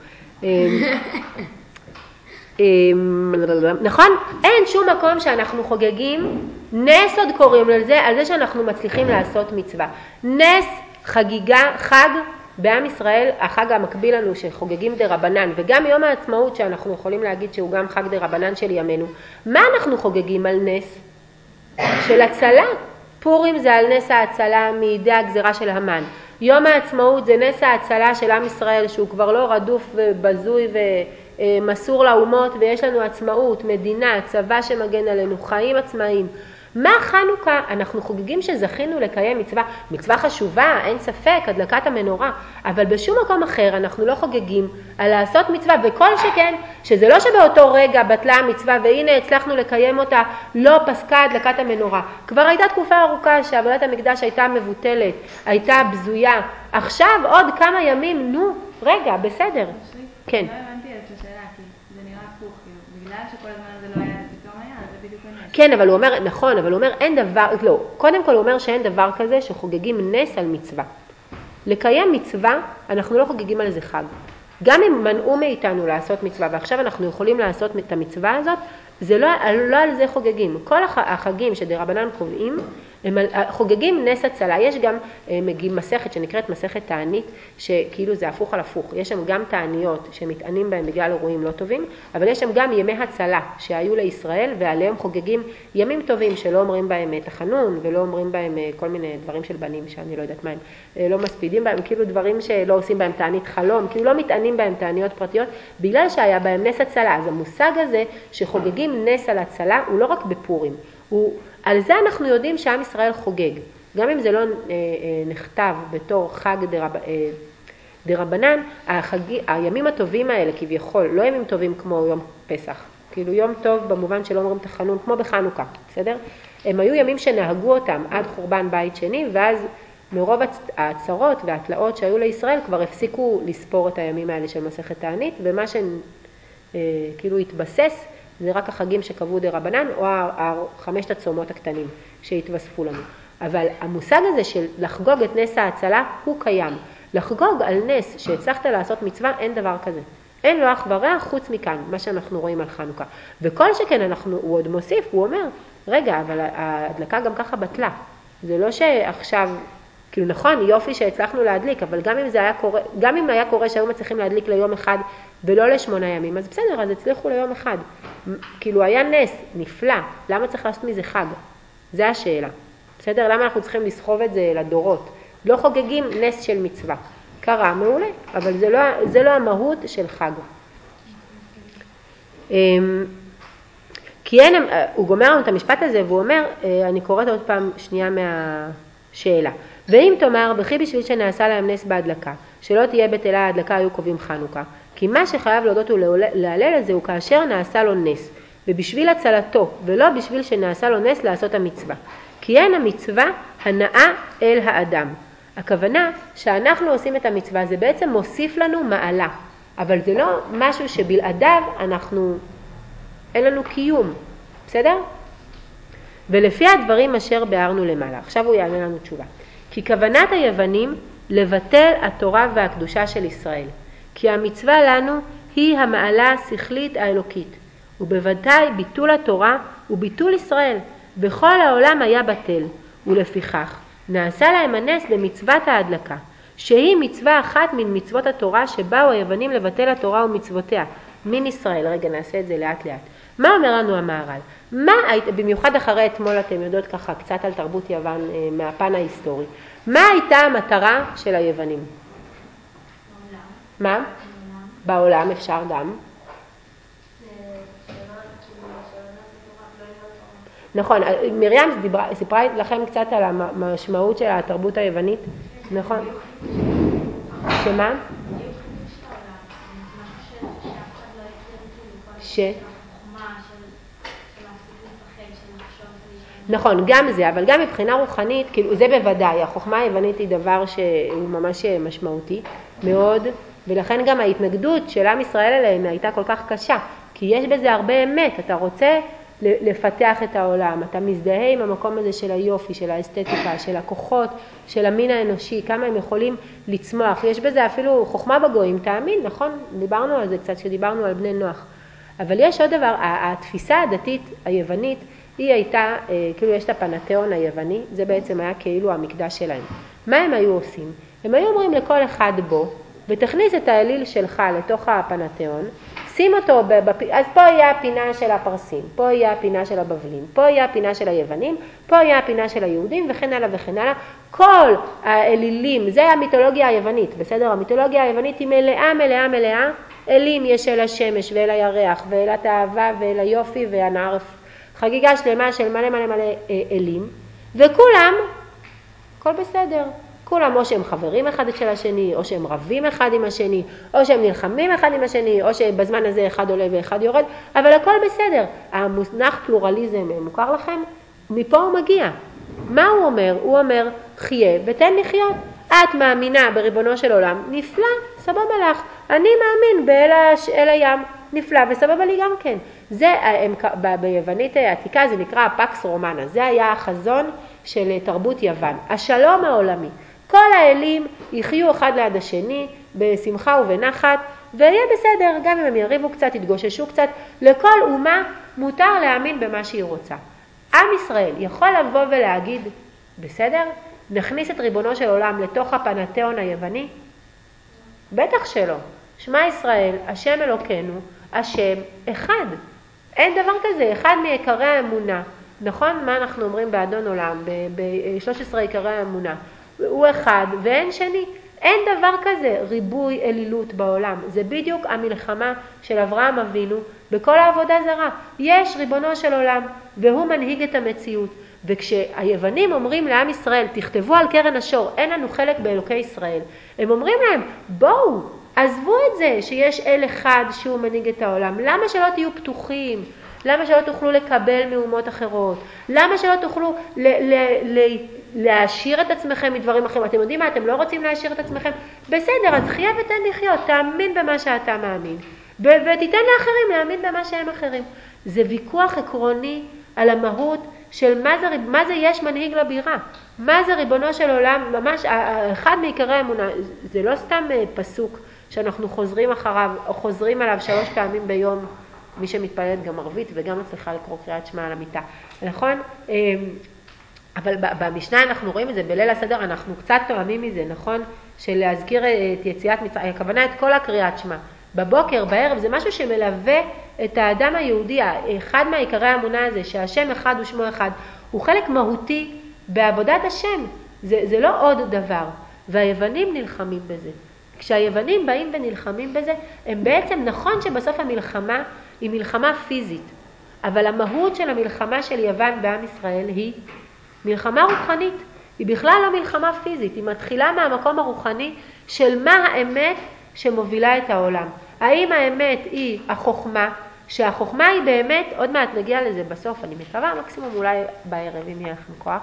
נכון? אין שום מקום שאנחנו חוגגים, נס עוד קוראים לזה, על זה שאנחנו מצליחים לעשות מצווה. נס, חגיגה, חג, בעם ישראל, החג המקביל לנו שחוגגים דרבנן, וגם יום העצמאות שאנחנו יכולים להגיד שהוא גם חג דרבנן של ימינו. מה אנחנו חוגגים על נס? של הצלה. פורים זה על נס ההצלה מידי הגזרה של המן. יום העצמאות זה נס ההצלה של עם ישראל שהוא כבר לא רדוף ובזוי ומסור לאומות, ויש לנו עצמאות, מדינה, צבא שמגן עלינו, חיים עצמאיים. מה חנוכה? אנחנו חוגגים שזכינו לקיים מצווה, מצווה חשובה, אין ספק, הדלקת המנורה, אבל בשום מקום אחר אנחנו לא חוגגים על לעשות מצווה, וכל שכן, שזה לא שבאותו רגע בטלה המצווה והנה הצלחנו לקיים אותה, לא פסקה הדלקת המנורה. כבר הייתה תקופה ארוכה שעבודת המקדש הייתה מבוטלת, הייתה בזויה, עכשיו עוד כמה ימים, נו, רגע, בסדר. כן. לא הבנתי את השאלה, כי זה נראה הפוך, בגלל שכל הזמן זה לא היה, זה פתאום היה, זה בדיוק הנס. כן, אבל הוא אומר, נכון, אבל הוא אומר אין דבר, לא, קודם כל הוא אומר שאין דבר כזה שחוגגים נס על מצווה. לקיים מצווה, אנחנו לא חוגגים על זה חג. גם אם מנעו מאיתנו לעשות מצווה, ועכשיו אנחנו יכולים לעשות את המצווה הזאת, זה לא על זה חוגגים. כל החגים שדרבנן קובעים, הם חוגגים נס הצלה. יש גם מסכת שנקראת מסכת תענית, שכאילו זה הפוך על הפוך. יש שם גם תעניות שמתענים בהם בגלל אירועים לא טובים, אבל יש שם גם ימי הצלה שהיו לישראל, ועליהם חוגגים ימים טובים שלא אומרים בהם תחנון, ולא אומרים בהם כל מיני דברים של בנים שאני לא יודעת מה הם, לא מספידים בהם, כאילו דברים שלא עושים בהם תענית חלום, כאילו לא מתענים בהם תעניות פרטיות, בגלל שהיה בהם נס הצלה. אז המושג הזה שחוגגים נס על הצלה הוא לא רק בפורים, על זה אנחנו יודעים שעם ישראל חוגג, גם אם זה לא נכתב בתור חג דרבנן, הימים הטובים האלה כביכול, לא ימים טובים כמו יום פסח, כאילו יום טוב במובן שלא אומרים תחנון, כמו בחנוכה, בסדר? הם היו ימים שנהגו אותם עד חורבן בית שני, ואז מרוב הצרות והתלאות שהיו לישראל כבר הפסיקו לספור את הימים האלה של מסכת תענית, ומה שכאילו התבסס זה רק החגים שקבעו דרבנן, או 5 הצומות הקטנים שהתווספו לנו. אבל המושג הזה של לחגוג את נס ההצלה הוא קיים. לחגוג על נס שהצלחת לעשות מצווה, אין דבר כזה. אין לו אח ורע חוץ מכאן, מה שאנחנו רואים על חנוכה. וכל שכן הוא עוד מוסיף, הוא אומר, רגע, אבל ההדלקה גם ככה בטלה. זה לא שעכשיו, כאילו נכון, יופי שהצלחנו להדליק, אבל גם אם היה קורה שהיו מצליחים להדליק ליום אחד ולא ל8 ימים, אז בסדר, אז הצליחו ליום אחד. כאילו היה נס, נפלא, למה צריך לעשות מזה חג? זה השאלה. בסדר, למה אנחנו צריכים לסחוב את זה לדורות? לא חוגגים נס של מצווה. קרה, מעולה, אבל זה לא המהות של חג. כי הוא גומר לנו את המשפט הזה והוא אומר, אני קוראת עוד פעם שנייה מהשאלה. ואם תאמר, בכי בשביל שנעשה להם נס בהדלקה, שלא תהיה בטלה ההדלקה היו קובעים חנוכה, כי מה שחייב להודות ולהלל לזה הוא כאשר נעשה לו נס, ובשביל הצלתו, ולא בשביל שנעשה לו נס לעשות המצווה. כי אין המצווה הנאה אל האדם. הכוונה שאנחנו עושים את המצווה, זה בעצם מוסיף לנו מעלה, אבל זה לא משהו שבלעדיו אין לנו קיום, בסדר? ולפי הדברים אשר ביארנו למעלה. עכשיו הוא יענה לנו תשובה. כי כוונת היוונים לבטל התורה והקדושה של ישראל. כי המצווה לנו היא המעלה השכלית האלוקית. ובוודאי ביטול התורה וביטול ישראל. בכל העולם היה בטל. ולפיכך נעשה להם הנס במצוות ההדלקה. שהיא מצווה אחת מן מצוות התורה שבאו היוונים לבטל התורה ומצוותיה. מן ישראל. רגע, נעשה את זה לאט לאט. מה אומר לנו המהר"ל? במיוחד אחרי אתמול אתם יודעות ככה קצת על תרבות יוון מהפן ההיסטורי. מה הייתה המטרה של היוונים? מה? בעולם אפשר גם. נכון, מרים סיפרה לכם קצת על המשמעות של התרבות היוונית, נכון? שמה? נכון, גם זה, אבל גם מבחינה רוחנית, כאילו זה בוודאי, החוכמה היוונית היא דבר שהוא ממש משמעותי מאוד, ולכן גם ההתנגדות של עם ישראל אליהם הייתה כל כך קשה, כי יש בזה הרבה אמת, אתה רוצה לפתח את העולם, אתה מזדהה עם המקום הזה של היופי, של האסתטיקה, של הכוחות, של המין האנושי, כמה הם יכולים לצמוח, יש בזה אפילו חוכמה בגויים, תאמין, נכון? דיברנו על זה קצת שדיברנו על בני נוח, אבל יש עוד דבר, התפיסה הדתית היוונית, היא הייתה, כאילו יש את הפנתיאון היווני, זה בעצם היה כאילו המקדש שלהם. מה הם היו עושים? הם היו אומרים לכל אחד בו, ותכניס את האליל שלך לתוך הפנתיאון, שים אותו, אז פה יהיה הפינה של הפרסים, פה יהיה הפינה של הבבלים, פה יהיה הפינה של היוונים, פה יהיה הפינה של היהודים וכן הלאה וכן הלאה. כל האלילים, זה המיתולוגיה היוונית, בסדר? המיתולוגיה היוונית היא מלאה מלאה מלאה, אלים יש אל השמש ואל הירח ואל התאווה ואל היופי והנערף. חגיגה שלמה של מלא מלא מלא אלים, וכולם, הכל בסדר. כולם או שהם חברים אחד של השני, או שהם רבים אחד עם השני, או שהם נלחמים אחד עם השני, או שבזמן הזה אחד עולה ואחד יורד, אבל הכל בסדר. המונח פלורליזם מוכר לכם? מפה הוא מגיע. מה הוא אומר? הוא אומר, חיה ותן לחיות. את מאמינה בריבונו של עולם, נפלא, סבבה לך. אני מאמין באל הים, נפלא וסבבה לי גם כן. זה, ביוונית העתיקה זה נקרא הפקס רומנה, זה היה החזון של תרבות יוון, השלום העולמי. כל האלים יחיו אחד ליד השני בשמחה ובנחת, ויהיה בסדר, גם אם הם יריבו קצת, יתגוששו קצת, לכל אומה מותר להאמין במה שהיא רוצה. עם ישראל יכול לבוא ולהגיד, בסדר, נכניס את ריבונו של עולם לתוך הפנתיאון היווני? בטח שלא. שמע ישראל, השם אלוקינו, השם אחד. אין דבר כזה, אחד מעיקרי האמונה. נכון? מה אנחנו אומרים באדון עולם, ב-13 עיקרי האמונה? הוא אחד ואין שני. אין דבר כזה ריבוי אלילות בעולם. זה בדיוק המלחמה של אברהם אבינו בכל העבודה זרה. יש ריבונו של עולם והוא מנהיג את המציאות. וכשהיוונים אומרים לעם ישראל, תכתבו על קרן השור, אין לנו חלק באלוקי ישראל. הם אומרים להם, בואו, עזבו את זה שיש אל אחד שהוא מנהיג את העולם. למה שלא תהיו פתוחים? למה שלא תוכלו לקבל מאומות אחרות? למה שלא תוכלו להשאיר את עצמכם מדברים אחרים? אתם יודעים מה? אתם לא רוצים להשאיר את עצמכם? בסדר, אז חיה ותן לחיות, תאמין במה שאתה מאמין. ותיתן לאחרים להאמין במה שהם אחרים. זה ויכוח עקרוני על המהות של מה זה יש מנהיג לבירה. מה זה ריבונו של עולם? ממש, אחד מעיקרי האמונה, זה לא סתם פסוק שאנחנו חוזרים אחריו, או חוזרים עליו 3 פעמים ביום, מי שמתפללת גם ערבית וגם מצליחה לקרוא קריאת שמע על המיטה. נכון? אבל במשנה אנחנו רואים את זה, בליל הסדר אנחנו קצת תואמים מזה, נכון? של להזכיר את יציאת מצרים, הכוונה את כל הקריאת שמע. בבוקר, בערב, זה משהו שמלווה את האדם היהודי, אחד מהעיקרי האמונה הזה, שהשם אחד ושמו אחד, הוא חלק מהותי בעבודת השם. זה לא עוד דבר. והיוונים נלחמים בזה. כשהיוונים באים ונלחמים בזה, הם בעצם נכון שבסוף המלחמה היא מלחמה פיזית, אבל המהות של המלחמה של יוון בעם ישראל היא מלחמה רוחנית. היא בכלל לא מלחמה פיזית, היא מתחילה מהמקום הרוחני של מה האמת שמובילה את העולם. האם האמת היא החוכמה, שהחוכמה היא באמת, עוד מעט נגיע לזה בסוף, אני מקווה, מקסימום אולי בערב אם יהיה לכם כוח,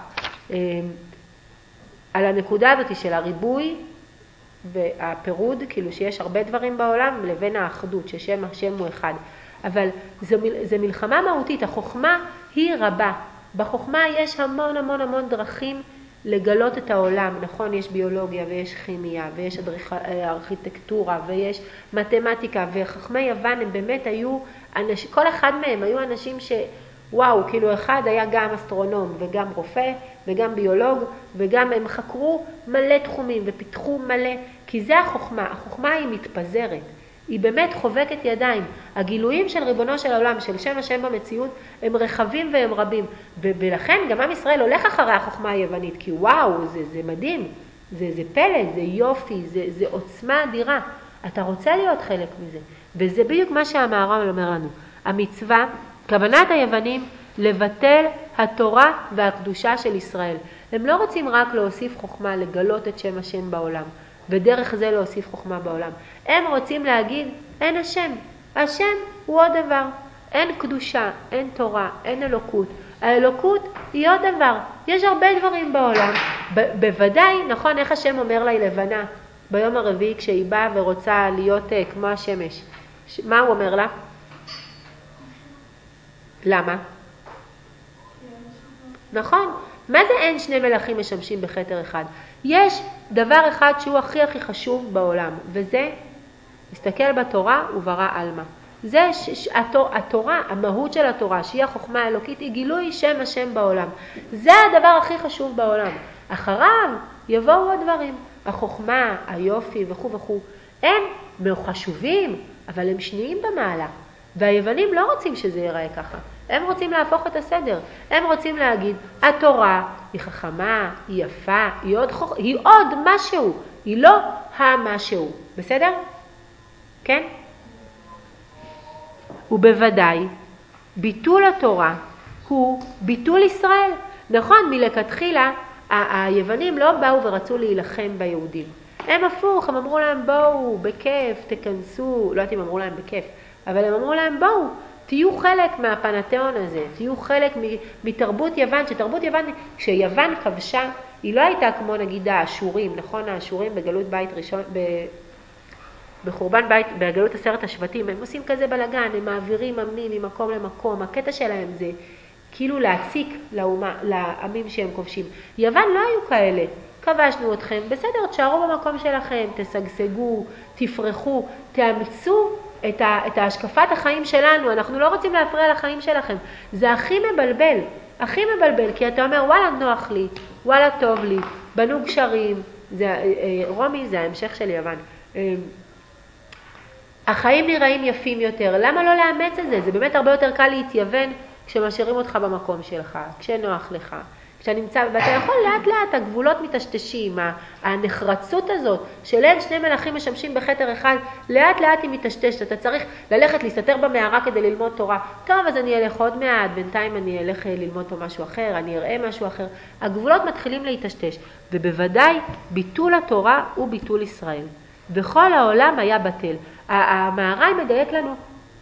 על הנקודה הזאת של הריבוי והפירוד, כאילו שיש הרבה דברים בעולם, לבין האחדות, ששם השם הוא אחד. אבל זה מלחמה מהותית, החוכמה היא רבה, בחוכמה יש המון המון המון דרכים לגלות את העולם. נכון, יש ביולוגיה ויש כימיה ויש ארכיטקטורה ויש מתמטיקה, וחכמי יוון הם באמת היו, כל אחד מהם היו אנשים וואו, כאילו אחד היה גם אסטרונום וגם רופא וגם ביולוג, וגם הם חקרו מלא תחומים ופיתחו מלא, כי זה החוכמה. החוכמה היא מתפזרת, היא באמת חובקת ידיים. הגילויים של ריבונו של העולם, של שם השם במציאות, הם רחבים והם רבים, ולכן גם עם ישראל הולך אחרי החוכמה היוונית, כי וואו, זה מדהים, זה פלא, זה יופי, זה עוצמה אדירה. אתה רוצה להיות חלק מזה, וזה בדיוק מה שהמהר"ל אומר לנו. המצווה, כוונת היוונים, לבטל התורה והקדושה של ישראל. הם לא רוצים רק להוסיף חוכמה, לגלות את שם השם בעולם, ודרך זה להוסיף חוכמה בעולם. הם רוצים להגיד, אין השם. השם הוא עוד דבר. אין קדושה, אין תורה, אין אלוקות. האלוקות היא עוד דבר. יש הרבה דברים בעולם. בוודאי, נכון, איך השם אומר לה לבנה ביום הרביעי כשהיא באה ורוצה להיות כמו השמש. מה הוא אומר לה? למה? נכון. מה זה אין שני מלכים משמשים בכתר אחד? יש דבר אחד שהוא הכי הכי חשוב בעולם, וזה, להסתכל בתורה וברא עלמא. זה התורה, המהות של התורה, שהיא החוכמה האלוקית, היא גילוי שם השם בעולם. זה הדבר הכי חשוב בעולם. אחריו יבואו עוד דברים, החוכמה, היופי וכו' וכו'. הם חשובים, אבל הם שניים במעלה. והיוונים לא רוצים שזה ייראה ככה. הם רוצים להפוך את הסדר. הם רוצים להגיד, התורה היא חכמה, היא יפה, היא עוד משהו, היא לא המשהו. בסדר? כן? ובוודאי, ביטול התורה הוא ביטול ישראל. נכון, מלכתחילה, היוונים לא באו ורצו להילחם ביהודים. הם הפוך, הם אמרו להם בואו, בכיף, תכנסו, לא יודעת אם אמרו להם בכיף, אבל הם אמרו להם בואו, תהיו חלק מהפנתיאון הזה, תהיו חלק מתרבות יוון, שתרבות יוון, כשיוון כבשה, היא לא הייתה כמו נגיד האשורים, נכון? האשורים בגלות בית ראשון, בחורבן בית, בגלות 10 השבטים, הם עושים כזה בלגן, הם מעבירים עמים ממקום למקום, הקטע שלהם זה כאילו להציק לעמים שהם כובשים. יוון לא היו כאלה, כבשנו אתכם, בסדר, תשארו במקום שלכם, תסגסגו, תפרחו, תאמצו את השקפת החיים שלנו, אנחנו לא רוצים להפריע לחיים שלכם. זה הכי מבלבל, הכי מבלבל, כי אתה אומר וואלה נוח לי, וואלה טוב לי, בנו גשרים, רומי זה ההמשך של יוון. החיים נראים יפים יותר, למה לא לאמץ את זה? זה באמת הרבה יותר קל להתייוון כשמשאירים אותך במקום שלך, כשנוח לך, כשנמצא, ואתה יכול לאט לאט, הגבולות מתשתשים, הנחרצות הזאת של אין שני מלכים משמשים בכתר אחד, לאט לאט היא מתשתשת, אתה צריך ללכת להסתתר במערה כדי ללמוד תורה, טוב אז אני אלך עוד מעט, בינתיים אני אלך ללמוד פה משהו אחר, אני אראה משהו אחר, הגבולות מתחילים להתשתש, ובוודאי ביטול התורה הוא ביטול ישראל, וכל העולם היה בטל. המהר"ל מדייק לנו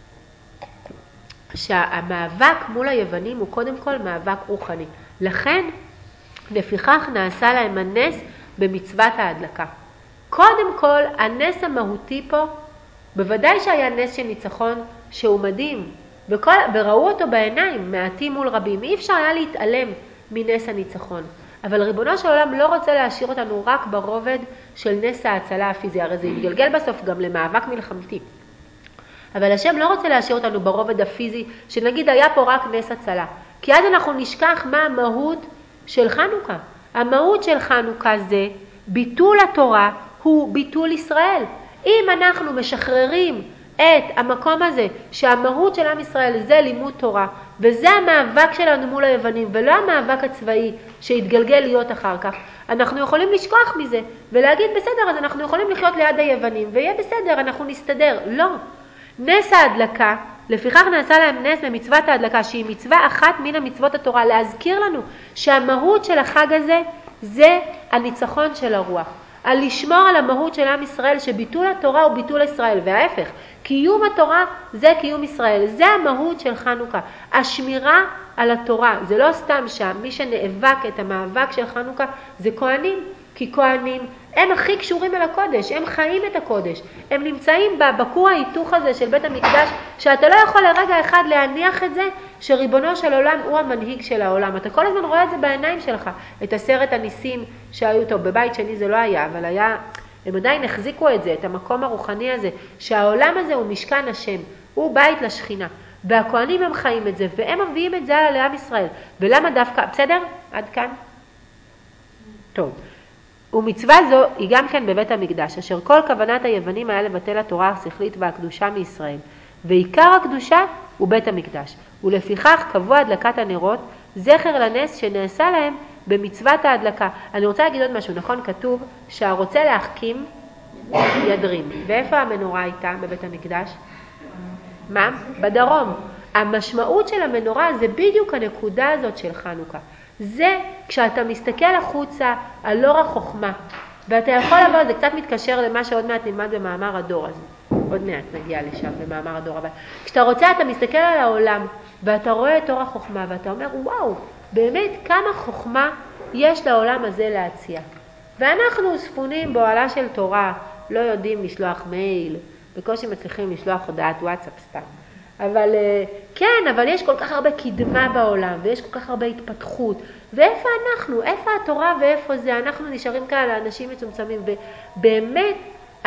שהמאבק מול היוונים הוא קודם כל מאבק רוחני. לכן, לפיכך נעשה להם הנס במצוות ההדלקה. קודם כל, הנס המהותי פה, בוודאי שהיה נס של ניצחון שהוא מדהים, וראו אותו בעיניים, מעטים מול רבים. אי אפשר היה להתעלם מנס הניצחון. אבל ריבונו של עולם לא רוצה להשאיר אותנו רק ברובד של נס ההצלה הפיזי, הרי זה יתגלגל בסוף גם למאבק מלחמתי. אבל השם לא רוצה להשאיר אותנו ברובד הפיזי, שנגיד היה פה רק נס הצלה. כי אז אנחנו נשכח מה המהות של חנוכה. המהות של חנוכה זה ביטול התורה הוא ביטול ישראל. אם אנחנו משחררים את המקום הזה שהמהות של עם ישראל זה לימוד תורה, וזה המאבק שלנו מול היוונים, ולא המאבק הצבאי שהתגלגל להיות אחר כך, אנחנו יכולים לשכוח מזה ולהגיד בסדר, אז אנחנו יכולים לחיות ליד היוונים, ויהיה בסדר, אנחנו נסתדר. לא. נס ההדלקה, לפיכך נעשה להם נס במצוות ההדלקה, שהיא מצווה אחת מן המצוות התורה, להזכיר לנו שהמהות של החג הזה זה הניצחון של הרוח. על לשמור על המהות של עם ישראל, שביטול התורה הוא ביטול ישראל, וההפך, קיום התורה זה קיום ישראל, זה המהות של חנוכה. השמירה על התורה, זה לא סתם שם, מי שנאבק את המאבק של חנוכה זה כהנים, כי כהנים הם הכי קשורים אל הקודש, הם חיים את הקודש, הם נמצאים בכור ההיתוך הזה של בית המקדש, שאתה לא יכול לרגע אחד להניח את זה, שריבונו של עולם הוא המנהיג של העולם. אתה כל הזמן רואה את זה בעיניים שלך, את 10 הניסים שהיו טוב. בבית שני זה לא היה, אבל היה, הם עדיין החזיקו את זה, את המקום הרוחני הזה, שהעולם הזה הוא משכן השם, הוא בית לשכינה. והכהנים הם חיים את זה, והם מביאים את זה לעם ישראל. ולמה דווקא, בסדר? עד כאן? טוב. ומצווה זו היא גם כן בבית המקדש, אשר כל כוונת היוונים היה לבטל התורה השכלית והקדושה מישראל. ועיקר הקדושה הוא בית המקדש. ולפיכך קבוע הדלקת הנרות, זכר לנס שנעשה להם במצוות ההדלקה. אני רוצה להגיד עוד משהו, נכון? כתוב שהרוצה להחכים ידרים. ואיפה המנורה הייתה בבית המקדש? מה? בדרום. המשמעות של המנורה זה בדיוק הנקודה הזאת של חנוכה. זה כשאתה מסתכל החוצה על אור החוכמה, ואתה יכול לבוא, זה קצת מתקשר למה שעוד מעט נלמד במאמר הדור הזה. עוד מעט נגיע לשם במאמר הדור הבא. כשאתה רוצה, אתה מסתכל על העולם, ואתה רואה את אור החוכמה, ואתה אומר, וואו, באמת כמה חוכמה יש לעולם הזה להציע. ואנחנו ספונים בעולה של תורה, לא יודעים לשלוח מייל, בקושי מצליחים לשלוח הודעת וואטסאפ סתם. אבל כן, אבל יש כל כך הרבה קדמה בעולם, ויש כל כך הרבה התפתחות. ואיפה אנחנו? איפה התורה ואיפה זה? אנחנו נשארים כאן לאנשים מצומצמים. ובאמת,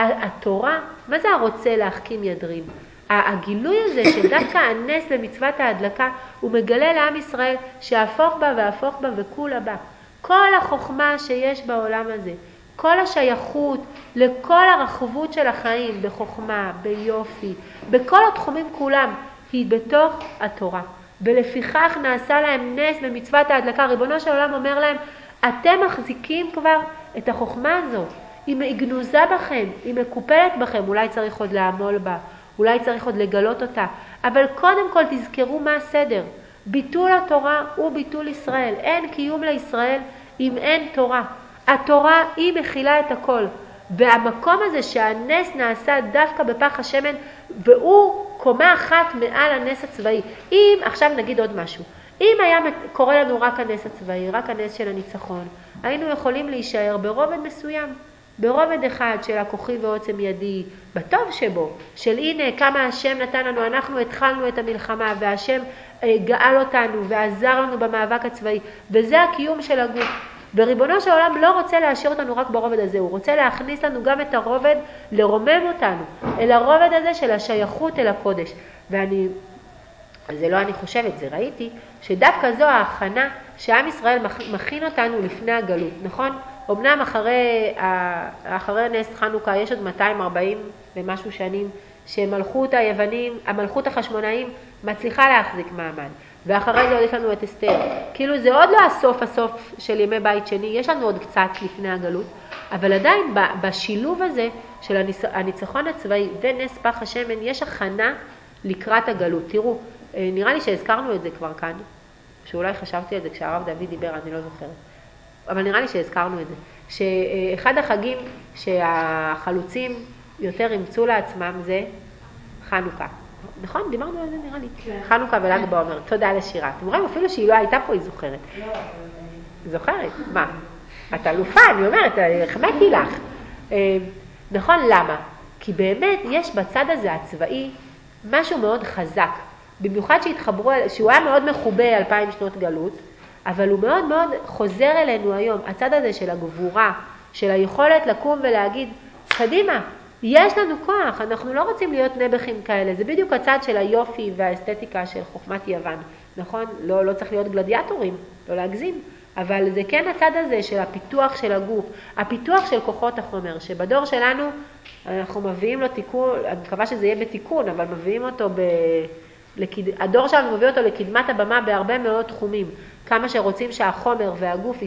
התורה, מה זה הרוצה להחכים ידרים? הגילוי הזה שדווקא הנס במצוות ההדלקה, הוא מגלה לעם ישראל שהפוך בה והפוך בה וכולה בה. כל החוכמה שיש בעולם הזה, כל השייכות לכל הרחבות של החיים, בחוכמה, ביופי, בכל התחומים כולם, היא בתוך התורה. ולפיכך נעשה להם נס במצוות ההדלקה. ריבונו של עולם אומר להם, אתם מחזיקים כבר את החוכמה הזאת. היא גנוזה בכם, היא מקופלת בכם, אולי צריך עוד לעמול בה, אולי צריך עוד לגלות אותה. אבל קודם כל תזכרו מה הסדר. ביטול התורה הוא ביטול ישראל. אין קיום לישראל אם אין תורה. התורה היא מכילה את הכל. והמקום הזה שהנס נעשה דווקא בפח השמן, והוא קומה אחת מעל הנס הצבאי. אם, עכשיו נגיד עוד משהו, אם היה קורה לנו רק הנס הצבאי, רק הנס של הניצחון, היינו יכולים להישאר ברובד מסוים, ברובד אחד של הכוחי ועוצם ידי, בטוב שבו, של הנה כמה השם נתן לנו, אנחנו התחלנו את המלחמה, והשם גאל אותנו ועזר לנו במאבק הצבאי, וזה הקיום של הגוף. וריבונו של העולם לא רוצה להשאיר אותנו רק ברובד הזה, הוא רוצה להכניס לנו גם את הרובד, לרומם אותנו, אל הרובד הזה של השייכות אל הקודש. זה לא אני חושבת, זה ראיתי, שדווקא זו ההכנה שעם ישראל מכין אותנו לפני הגלות, נכון? אמנם אחרי נס חנוכה יש עוד 240 ומשהו שנים שמלכות היוונים, המלכות החשמונאים מצליחה להחזיק מעמד. ואחרי זה עוד יש לנו את אסתר. כאילו זה עוד לא הסוף של ימי בית שני, יש לנו עוד קצת לפני הגלות, אבל עדיין בשילוב הזה של הניצחון הצבאי ונס פח השמן יש הכנה לקראת הגלות. תראו, נראה לי שהזכרנו את זה כבר כאן, שאולי חשבתי על זה כשהרב דוד דיבר, אני לא זוכרת. אבל נראה לי שהזכרנו את זה. שאחד החגים שהחלוצים יותר ימצאו לעצמם זה חנוכה. נכון? דיברנו על זה נראה לי. כן. חנוכה ול"ג בעומר. תודה לשירה. אתם רואים אפילו שהיא לא הייתה פה, היא זוכרת. לא. זוכרת? מה? את אלופה, אני אומרת, החמאתי לך. נכון, למה? כי באמת יש בצד הזה הצבאי משהו מאוד חזק. במיוחד שהוא היה מאוד מחובה 2000 שנות גלות, אבל הוא מאוד מאוד חוזר אלינו היום. הצד הזה של הגבורה, של היכולת לקום ולהגיד, קדימה, יש לנו כוח, אנחנו לא רוצים להיות נבחים כאלה. זה בדיוק הצד של היופי והאסתטיקה של חוכמת יוון, נכון? לא צריך להיות גלדיאטורים, לא להגזים, אבל זה כן הצד הזה של הפיתוח של הגוף, הפיתוח של כוחות החומר, שבדור שלנו אנחנו מביאים לו תיקון, אני מקווה שזה יהיה בתיקון, אבל מביאים אותו הדור שלנו מביא אותו לקדמת הבמה בהרבה מאוד תחומים, כמה שרוצים שהחומר והגוף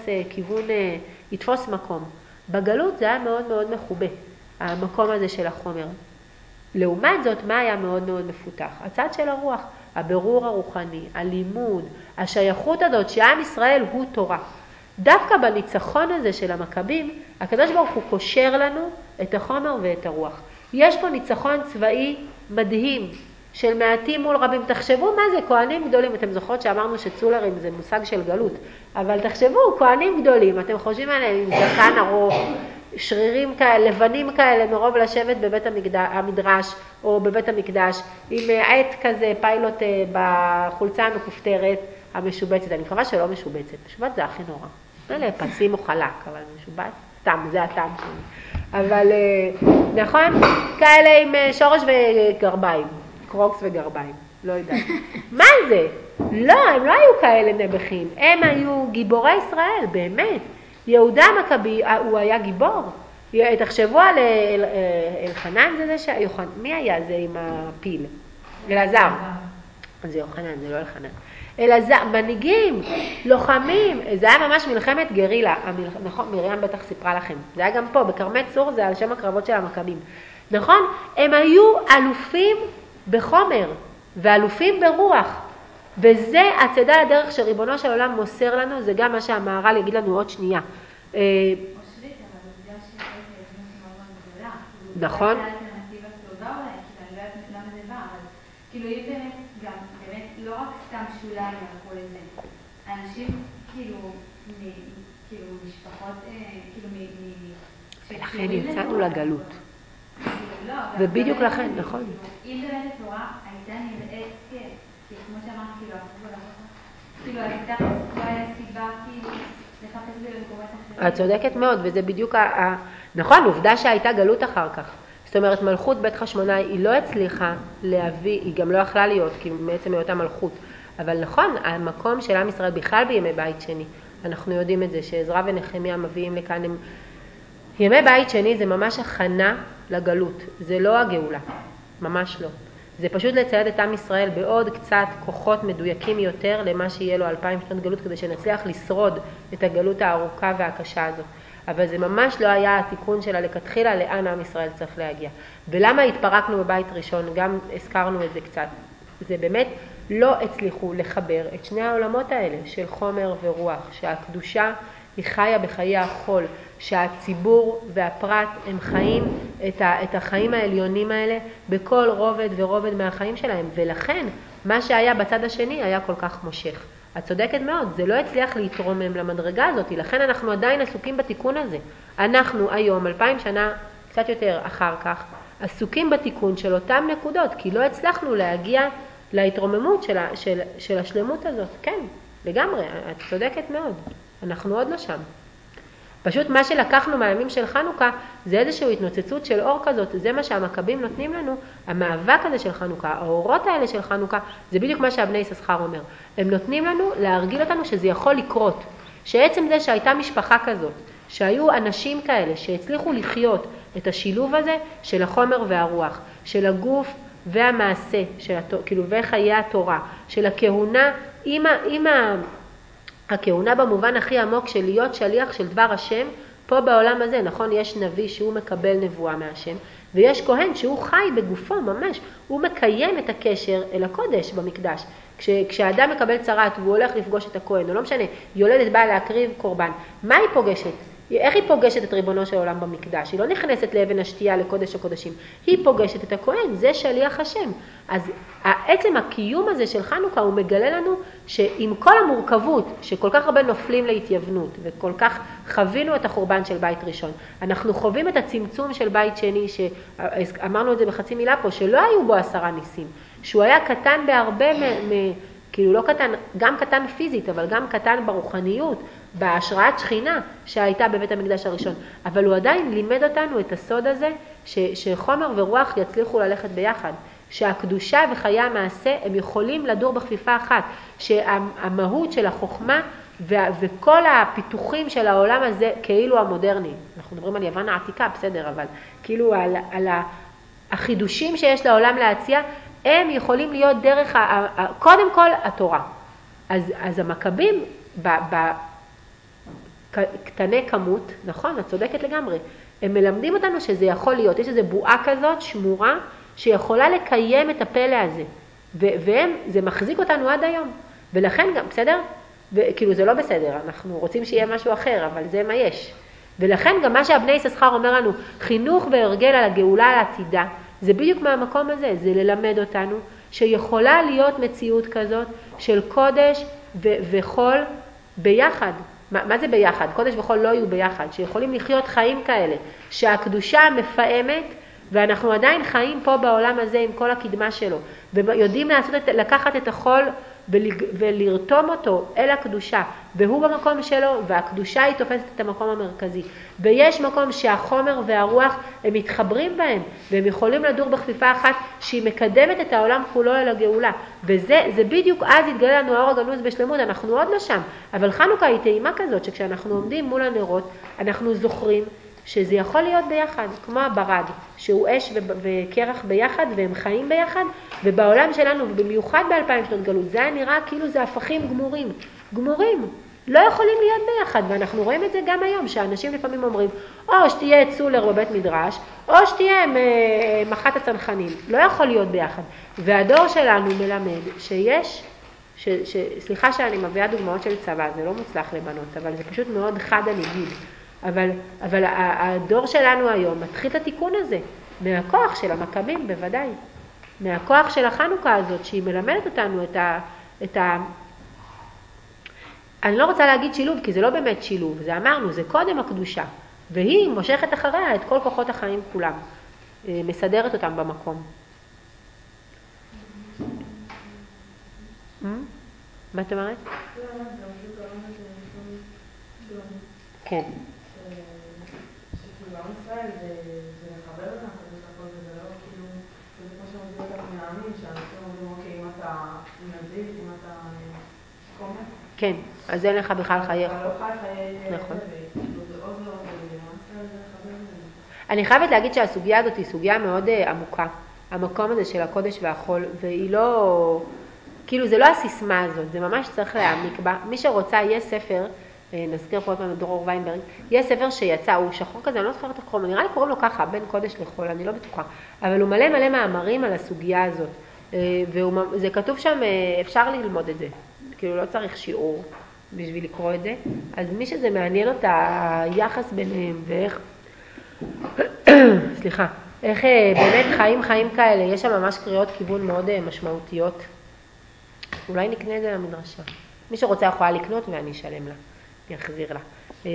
יתפוס מקום. בגלות זה היה מאוד מאוד מחובה, המקום הזה של החומר. לעומת זאת, מה היה מאוד מאוד מפותח? הצד של הרוח, הבירור הרוחני, הלימוד, השייכות הזאת שעם ישראל הוא תורה. דווקא בניצחון הזה של המכבים, הקדוש ברוך הוא קושר לנו את החומר ואת הרוח. יש פה ניצחון צבאי מדהים, של מעטים מול רבים. תחשבו מה זה כהנים גדולים. אתם זוכרות שאמרנו שצולרים זה מושג של גלות, אבל תחשבו, כהנים גדולים, אתם חושבים עליהם עם זקן ארוך, שרירים כאלה, לבנים כאלה, מרוב לשבת בבית המדרש או בבית המקדש, עם עט כזה, פיילוט בחולצה המכופתרת המשובצת. אני מקווה שלא משובצת, משובץ זה הכי נורא. אלה פסים או חלק, אבל משובץ, סתם, זה הטעם שלי. אבל נכון, כאלה עם שורש וגרביים, קרוקס וגרביים, לא יודעת. מה זה? לא, הם לא היו כאלה נבחים, הם היו גיבורי ישראל, באמת. יהודה המכבי, הוא היה גיבור. תחשבו על אלחנן, מי היה זה עם הפיל? אלעזר. זה יוחנן, זה לא אלחנן. אלעזר, מנהיגים, לוחמים, זה היה ממש מלחמת גרילה. נכון, מרים בטח סיפרה לכם. זה היה גם פה, בכרמי צור, זה על שם הקרבות של המכבים. נכון? הם היו אלופים בחומר, ואלופים ברוח. וזה הצדה הדרך שריבונו של עולם מוסר לנו, זה גם מה שהמהר"ל יגיד לנו עוד שנייה. אושרית, אבל בגלל שהייתי דמות מאוד מאוד גדולה. נכון. זה האלטרנטיבה טובה אולי, כי אני לא יודעת למה זה בא, אבל כאילו אם באמת, גם באמת לא רק סתם שוליים הלכו לזה, אנשים כאילו משפחות, כאילו ולכן יצאנו לגלות. ובדיוק לכן, נכון. אם באמת התורה הייתה נראית כמו שאמרת, כאילו, כאילו, לא היה סיבה, כאילו, לחפש במקומות אחרים. את צודקת מאוד, וזה בדיוק נכון, עובדה שהייתה גלות אחר כך. זאת אומרת, מלכות בית חשמונאי היא לא הצליחה להביא, היא גם לא יכלה להיות, כי בעצם היותה מלכות. אבל נכון, המקום של עם ישראל בכלל בימי בית שני, אנחנו יודעים את זה, שעזרא ונחמיה מביאים לכאן, ימי בית שני זה ממש הכנה לגלות, זה לא הגאולה, ממש לא. זה פשוט לצייד את עם ישראל בעוד קצת כוחות מדויקים יותר למה שיהיה לו 2000 שנות גלות, כדי שנצליח לשרוד את הגלות הארוכה והקשה הזאת. אבל זה ממש לא היה התיקון שלה לכתחילה לאן עם ישראל צריך להגיע. ולמה התפרקנו בבית ראשון, גם הזכרנו את זה קצת. זה באמת לא הצליחו לחבר את שני העולמות האלה של חומר ורוח, שהקדושה היא חיה בחיי החול, שהציבור והפרט הם חיים את החיים העליונים האלה בכל רובד ורובד מהחיים שלהם, ולכן מה שהיה בצד השני היה כל כך מושך. את צודקת מאוד, זה לא הצליח להתרומם למדרגה הזאת, לכן אנחנו עדיין עסוקים בתיקון הזה. אנחנו היום, 2000 שנה, קצת יותר אחר כך, עסוקים בתיקון של אותם נקודות, כי לא הצלחנו להגיע להתרוממות של השלמות הזאת. כן, לגמרי, את צודקת מאוד. אנחנו עוד לא שם. פשוט מה שלקחנו מהימים של חנוכה זה איזושהי התנוצצות של אור כזאת, זה מה שהמכבים נותנים לנו, המאבק הזה של חנוכה, האורות האלה של חנוכה, זה בדיוק מה שהבני יששכר אומר. הם נותנים לנו להרגיל אותנו שזה יכול לקרות, שעצם זה שהייתה משפחה כזאת, שהיו אנשים כאלה שהצליחו לחיות את השילוב הזה של החומר והרוח, של הגוף והמעשה, כאילו וחיי התורה, של הכהונה עם הכהונה במובן הכי עמוק של להיות שליח של דבר השם, פה בעולם הזה, נכון, יש נביא שהוא מקבל נבואה מהשם, ויש כהן שהוא חי בגופו ממש, הוא מקיים את הקשר אל הקודש במקדש. כשאדם מקבל צרת והוא הולך לפגוש את הכהן, או לא משנה, יולדת באה להקריב קורבן, מה היא פוגשת? איך היא פוגשת את ריבונו של עולם במקדש? היא לא נכנסת לאבן השתייה לקודש הקודשים, היא פוגשת את הכהן, זה שליח השם. אז עצם הקיום הזה של חנוכה הוא מגלה לנו שעם כל המורכבות שכל כך הרבה נופלים להתייוונות וכל כך חווינו את החורבן של בית ראשון, אנחנו חווים את הצמצום של בית שני, שאמרנו את זה בחצי מילה פה, שלא היו בו 10 ניסים, שהוא היה קטן בהרבה, כאילו לא קטן, גם קטן פיזית, אבל גם קטן ברוחניות, בהשראת שכינה שהייתה בבית המקדש הראשון. אבל הוא עדיין לימד אותנו את הסוד הזה, שחומר ורוח יצליחו ללכת ביחד. שהקדושה וחיי המעשה הם יכולים לדור בכפיפה אחת. שהמהות של החוכמה וכל הפיתוחים של העולם הזה כאילו המודרני. אנחנו מדברים על יוון העתיקה, בסדר, אבל כאילו על החידושים שיש לעולם להציע, הם יכולים להיות דרך, קודם כל התורה. אז המכבים קטני כמות, נכון, את צודקת לגמרי, הם מלמדים אותנו שזה יכול להיות, יש איזו בועה כזאת שמורה שיכולה לקיים את הפלא הזה, וזה מחזיק אותנו עד היום, ולכן גם, בסדר? כאילו זה לא בסדר, אנחנו רוצים שיהיה משהו אחר, אבל זה מה יש. ולכן גם מה שהבני יששכר אומר לנו, חינוך והרגל על הגאולה על עתידה, זה בדיוק מהמקום הזה, זה ללמד אותנו שיכולה להיות מציאות כזאת של קודש וחול ביחד. מה זה ביחד? קודש וחול לא יהיו ביחד, שיכולים לחיות חיים כאלה, שהקדושה מפעמת, ואנחנו עדיין חיים פה בעולם הזה עם כל הקדמה שלו, ויודעים לקחת את החול ולרתום אותו אל הקדושה, והוא במקום שלו, והקדושה היא תופסת את המקום המרכזי. ויש מקום שהחומר והרוח הם מתחברים בהם, והם יכולים לדור בכפיפה אחת שהיא מקדמת את העולם כולו אל הגאולה. וזה בדיוק אז יתגלה לנו האור הגנוז בשלמות, אנחנו עוד לא שם. אבל חנוכה היא טעימה כזאת, שכשאנחנו עומדים מול הנרות, אנחנו זוכרים שזה יכול להיות ביחד, כמו הברד, שהוא אש וקרח ביחד, והם חיים ביחד, ובעולם שלנו, ובמיוחד ב2000 שנות גלות, זה היה נראה כאילו זה הפכים גמורים, לא יכולים להיות ביחד, ואנחנו רואים את זה גם היום, שאנשים לפעמים אומרים, או שתהיה צולר בבית מדרש, או שתהיה מח"ט הצנחנים, לא יכול להיות ביחד. והדור שלנו מלמד שיש, סליחה שאני מביאה דוגמאות של צבא, זה לא מוצלח לבנות, אבל זה פשוט מאוד חד אני אגיד. אבל הדור שלנו היום מתחיל את התיקון הזה, מהכוח של המכבים בוודאי, מהכוח של החנוכה הזאת, שהיא מלמדת אותנו אני לא רוצה להגיד שילוב, כי זה לא באמת שילוב, זה אמרנו, זה קודם הקדושה, והיא מושכת אחריה את כל כוחות החיים כולם, מסדרת אותם במקום. מה את אומרת? כן. שכאילו עם ישראל זה לחבר את הקדוש לכל וזה לא כאילו, זה כמו שמביא אותך מהאמין, שאנשים אומרים אוקיי, אם אתה נזיל, אם אתה קומץ. כן, אז אין לך בכלל חיי אתה לא חי חיי נכון. זה עוד ועוד, עם ישראל זה לחבר את זה. אני חייבת להגיד שהסוגיה הזאת היא סוגיה מאוד עמוקה, המקום הזה של הקודש והחול, והיא לא, כאילו זה לא הסיסמה הזאת, זה ממש צריך להעמיק בה. מי שרוצה, יש ספר, נזכיר פה אותנו דרור ויינברג, יש ספר שיצא, הוא שחור כזה, אני לא זוכרת איך קוראים, נראה לי קוראים לו ככה, בין קודש לחול, אני לא בטוחה, אבל הוא מלא מאמרים על הסוגיה הזאת, וזה כתוב שם, אפשר ללמוד את זה, כאילו לא צריך שיעור בשביל לקרוא את זה, אז מי שזה מעניין אותה, היחס ביניהם ואיך, סליחה, איך באמת חיים כאלה, יש שם ממש קריאות כיוון מאוד משמעותיות, אולי נקנה את זה למדרשה, מי שרוצה יכולה לקנות ואני אשלם לה. יחזיר לה.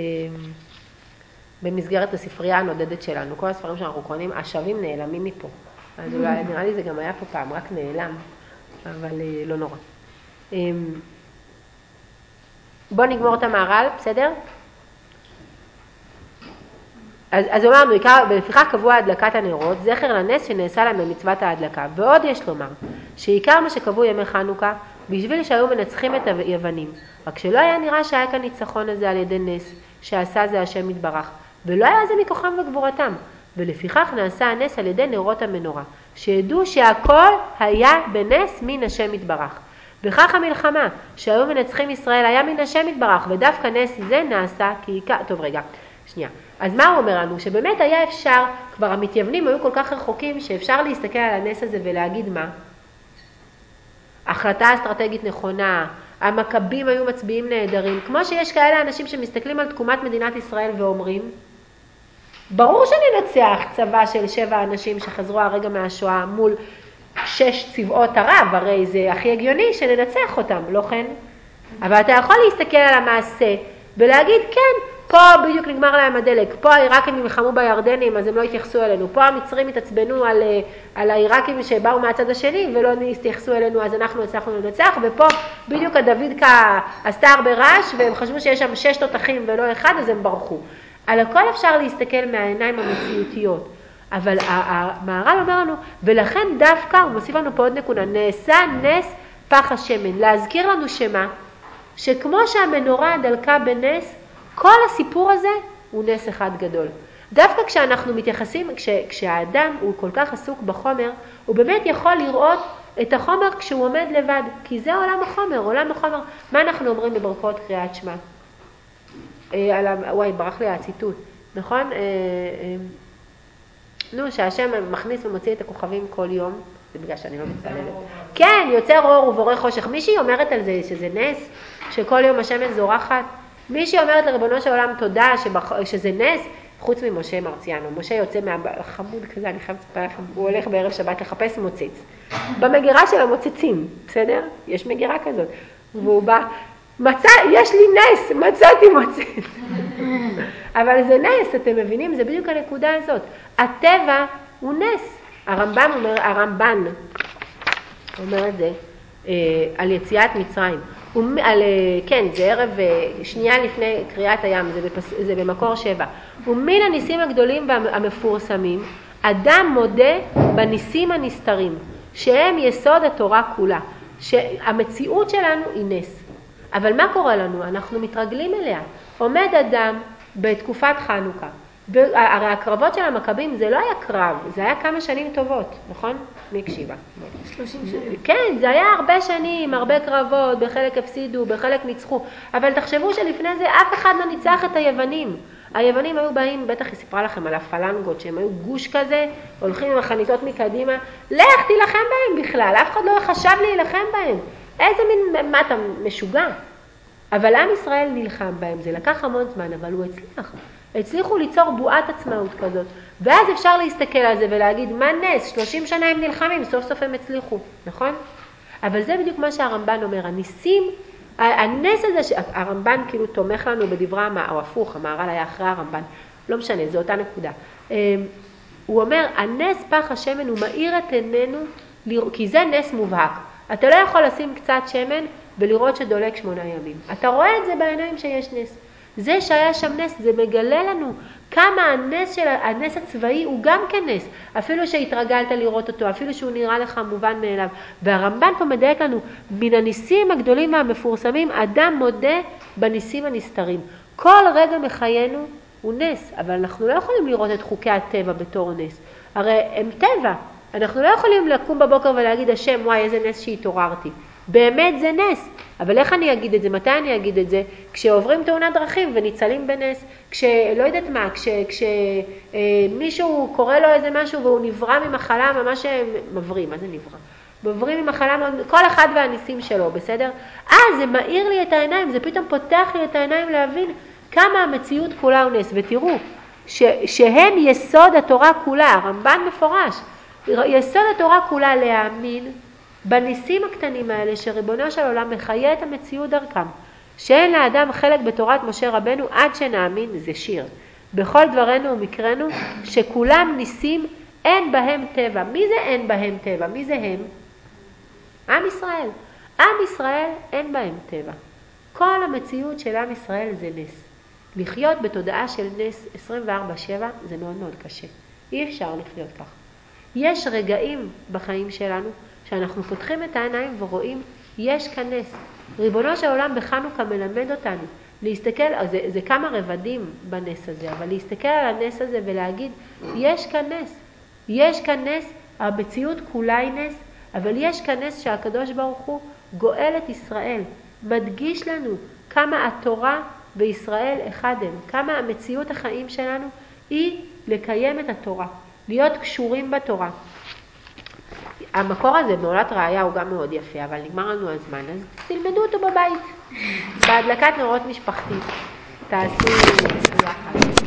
במסגרת הספרייה הנודדת שלנו, כל הספרים שאנחנו קוראים, השווים נעלמים מפה. אז אולי, נראה לי זה גם היה פה פעם, רק נעלם, אבל לא נורא. בוא נגמור את המהר"ל, בסדר? אז אמרנו, בלפיכך קבוע הדלקת הנרות, זכר לנס שנעשה להם במצוות ההדלקה. ועוד יש לומר, שעיקר מה שקבעו ימי חנוכה, בשביל שהיו מנצחים את היוונים. רק שלא היה נראה שהיה כאן ניצחון הזה על ידי נס, שעשה זה השם יתברך, ולא היה זה מכוחם וגבורתם. ולפיכך נעשה הנס על ידי נרות המנורה, שידעו שהכל היה בנס מן השם יתברך. וכך המלחמה, שהיו מנצחים ישראל היה מן השם יתברך, ודווקא נס זה נעשה כעיקר, טוב רגע, שנייה. אז מה הוא אומר לנו? שבאמת היה אפשר, כבר המתייוונים היו כל כך רחוקים, שאפשר להסתכל על הנס הזה ולהגיד מה? החלטה אסטרטגית נכונה, המכבים היו מצביעים נהדרים, כמו שיש כאלה אנשים שמסתכלים על תקומת מדינת ישראל ואומרים, ברור שננצח צבא של 7 אנשים שחזרו הרגע מהשואה מול 6 צבאות ערב, הרי זה הכי הגיוני שננצח אותם, לא כן? אבל אתה יכול להסתכל על המעשה ולהגיד, כן, פה בדיוק נגמר להם הדלק, פה העיראקים נלחמו בירדנים, אז הם לא התייחסו אלינו, פה המצרים התעצבנו על העיראקים שבאו מהצד השני ולא התייחסו אלינו, אז אנחנו הצלחנו לנצח, ופה בדיוק הדוידקה עשתה הרבה רעש, והם חשבו שיש שם 6 תותחים ולא אחד, אז הם ברחו. על הכל אפשר להסתכל מהעיניים המציאותיות, אבל המהר"ל אומר לנו, ולכן דווקא, הוא מוסיף לנו פה עוד נקודה, נעשה נס פח השמן, להזכיר לנו שמה, שכמו שהמנורה דלקה בנס, כל הסיפור הזה הוא נס אחד גדול. דווקא כשאנחנו מתייחסים, כשהאדם הוא כל כך עסוק בחומר, הוא באמת יכול לראות את החומר כשהוא עומד לבד, כי זה עולם החומר, עולם החומר. מה אנחנו אומרים בברכות קריאת שמע? וואי, ברח לי הציטוט, נכון? שהשם מכניס ומוציא את הכוכבים כל יום, זה בגלל שאני לא מצטללת. כן, יוצר אור ובורא חושך. מישהי אומרת על זה שזה נס, שכל יום השמש זורחת? מישהי אומרת לריבונו של עולם תודה שזה נס, חוץ ממשה מרציאנו. משה יוצא מהחמוד כזה, אני חייבת לספר לכם, הוא הולך בערב שבת לחפש מוציץ. במגירה של המוצצים, בסדר? יש מגירה כזאת. והוא בא, יש לי נס, מצאתי מוצאת. אבל זה נס, אתם מבינים? זה בדיוק הנקודה הזאת. הטבע הוא נס. הרמב"ן אומר את זה על יציאת מצרים. כן, זה ערב שנייה לפני קריאת הים, זה במקור 7. ומן הניסים הגדולים והמפורסמים, אדם מודה בניסים הנסתרים, שהם יסוד התורה כולה. שהמציאות שלנו היא נס. אבל מה קורה לנו? אנחנו מתרגלים אליה. עומד אדם בתקופת חנוכה. הרי הקרבות של המכבים זה לא היה קרב, זה היה כמה שנים טובות, נכון? מי הקשיבה? 30 שנה. כן, זה היה הרבה שנים, הרבה קרבות, בחלק הפסידו, בחלק ניצחו. אבל תחשבו שלפני זה אף אחד לא ניצח את היוונים. היוונים היו באים, בטח היא סיפרה לכם על הפלנגות, שהם היו גוש כזה, הולכים עם החניתות מקדימה, לך תילחם בהם בכלל, אף אחד לא חשב להילחם בהם. איזה מין, מה אתה משוגע? אבל עם ישראל נלחם בהם, זה לקח המון זמן, אבל הוא הצליח. הצליחו ליצור בועת עצמאות כזאת, ואז אפשר להסתכל על זה ולהגיד, מה נס? 30 שנה הם נלחמים, סוף סוף הם הצליחו, נכון? אבל זה בדיוק מה שהרמב"ן אומר, הניסים, הנס הזה, הרמב"ן כאילו תומך לנו בדברי, או הפוך, המהר"ל היה אחרי הרמב"ן, לא משנה, זו אותה נקודה. הוא אומר, הנס פח השמן הוא מאיר את עינינו, כי זה נס מובהק. אתה לא יכול לשים קצת שמן ולראות שדולק 8 ימים. אתה רואה את זה בעיניים שיש נס. זה שהיה שם נס, זה מגלה לנו כמה הנס הצבאי הוא גם כנס, אפילו שהתרגלת לראות אותו, אפילו שהוא נראה לך מובן מאליו. והרמב"ן פה מדייק לנו, מן הניסים הגדולים והמפורסמים, אדם מודה בניסים הנסתרים. כל רגע מחיינו הוא נס, אבל אנחנו לא יכולים לראות את חוקי הטבע בתור נס. הרי הם טבע, אנחנו לא יכולים לקום בבוקר ולהגיד, השם, וואי, איזה נס שהתעוררתי. באמת זה נס, אבל איך אני אגיד את זה? מתי אני אגיד את זה? כשעוברים תאונת דרכים וניצלים בנס, כשלא יודעת מה, כשמישהו קורא לו איזה משהו והוא נברא ממחלה, ממש מבריא, מה זה נברא? מבריא ממחלה, כל אחד והניסים שלו, בסדר? זה מאיר לי את העיניים, זה פתאום פותח לי את העיניים להבין כמה המציאות כולה הוא נס, ותראו, שהם יסוד התורה כולה, הרמב"ן מפורש, יסוד התורה כולה להאמין, בניסים הקטנים האלה שריבונו של עולם מחיה את המציאות דרכם, שאין לאדם חלק בתורת משה רבנו עד שנאמין, זה שיר. בכל דברנו ומקרנו שכולם ניסים אין בהם טבע. מי זה אין בהם טבע? מי זה הם? עם ישראל. עם ישראל אין בהם טבע. כל המציאות של עם ישראל זה נס. לחיות בתודעה של נס 24/7 זה מאוד מאוד קשה. אי אפשר לחיות כך. יש רגעים בחיים שלנו שאנחנו פותחים את העיניים ורואים, יש כאן נס. ריבונו של עולם בחנוכה מלמד אותנו להסתכל, זה כמה רבדים בנס הזה, אבל להסתכל על הנס הזה ולהגיד, יש כאן נס. יש כאן נס, המציאות כולה היא נס, אבל יש כאן נס שהקדוש ברוך הוא גואל את ישראל, מדגיש לנו כמה התורה וישראל אחד הם, כמה המציאות החיים שלנו היא לקיים את התורה, להיות קשורים בתורה. המקור הזה בעולת ראיה הוא גם מאוד יפה, אבל נגמר לנו הזמן, אז תלמדו אותו בבית. בהדלקת נרות משפחתית, תעשו יחד.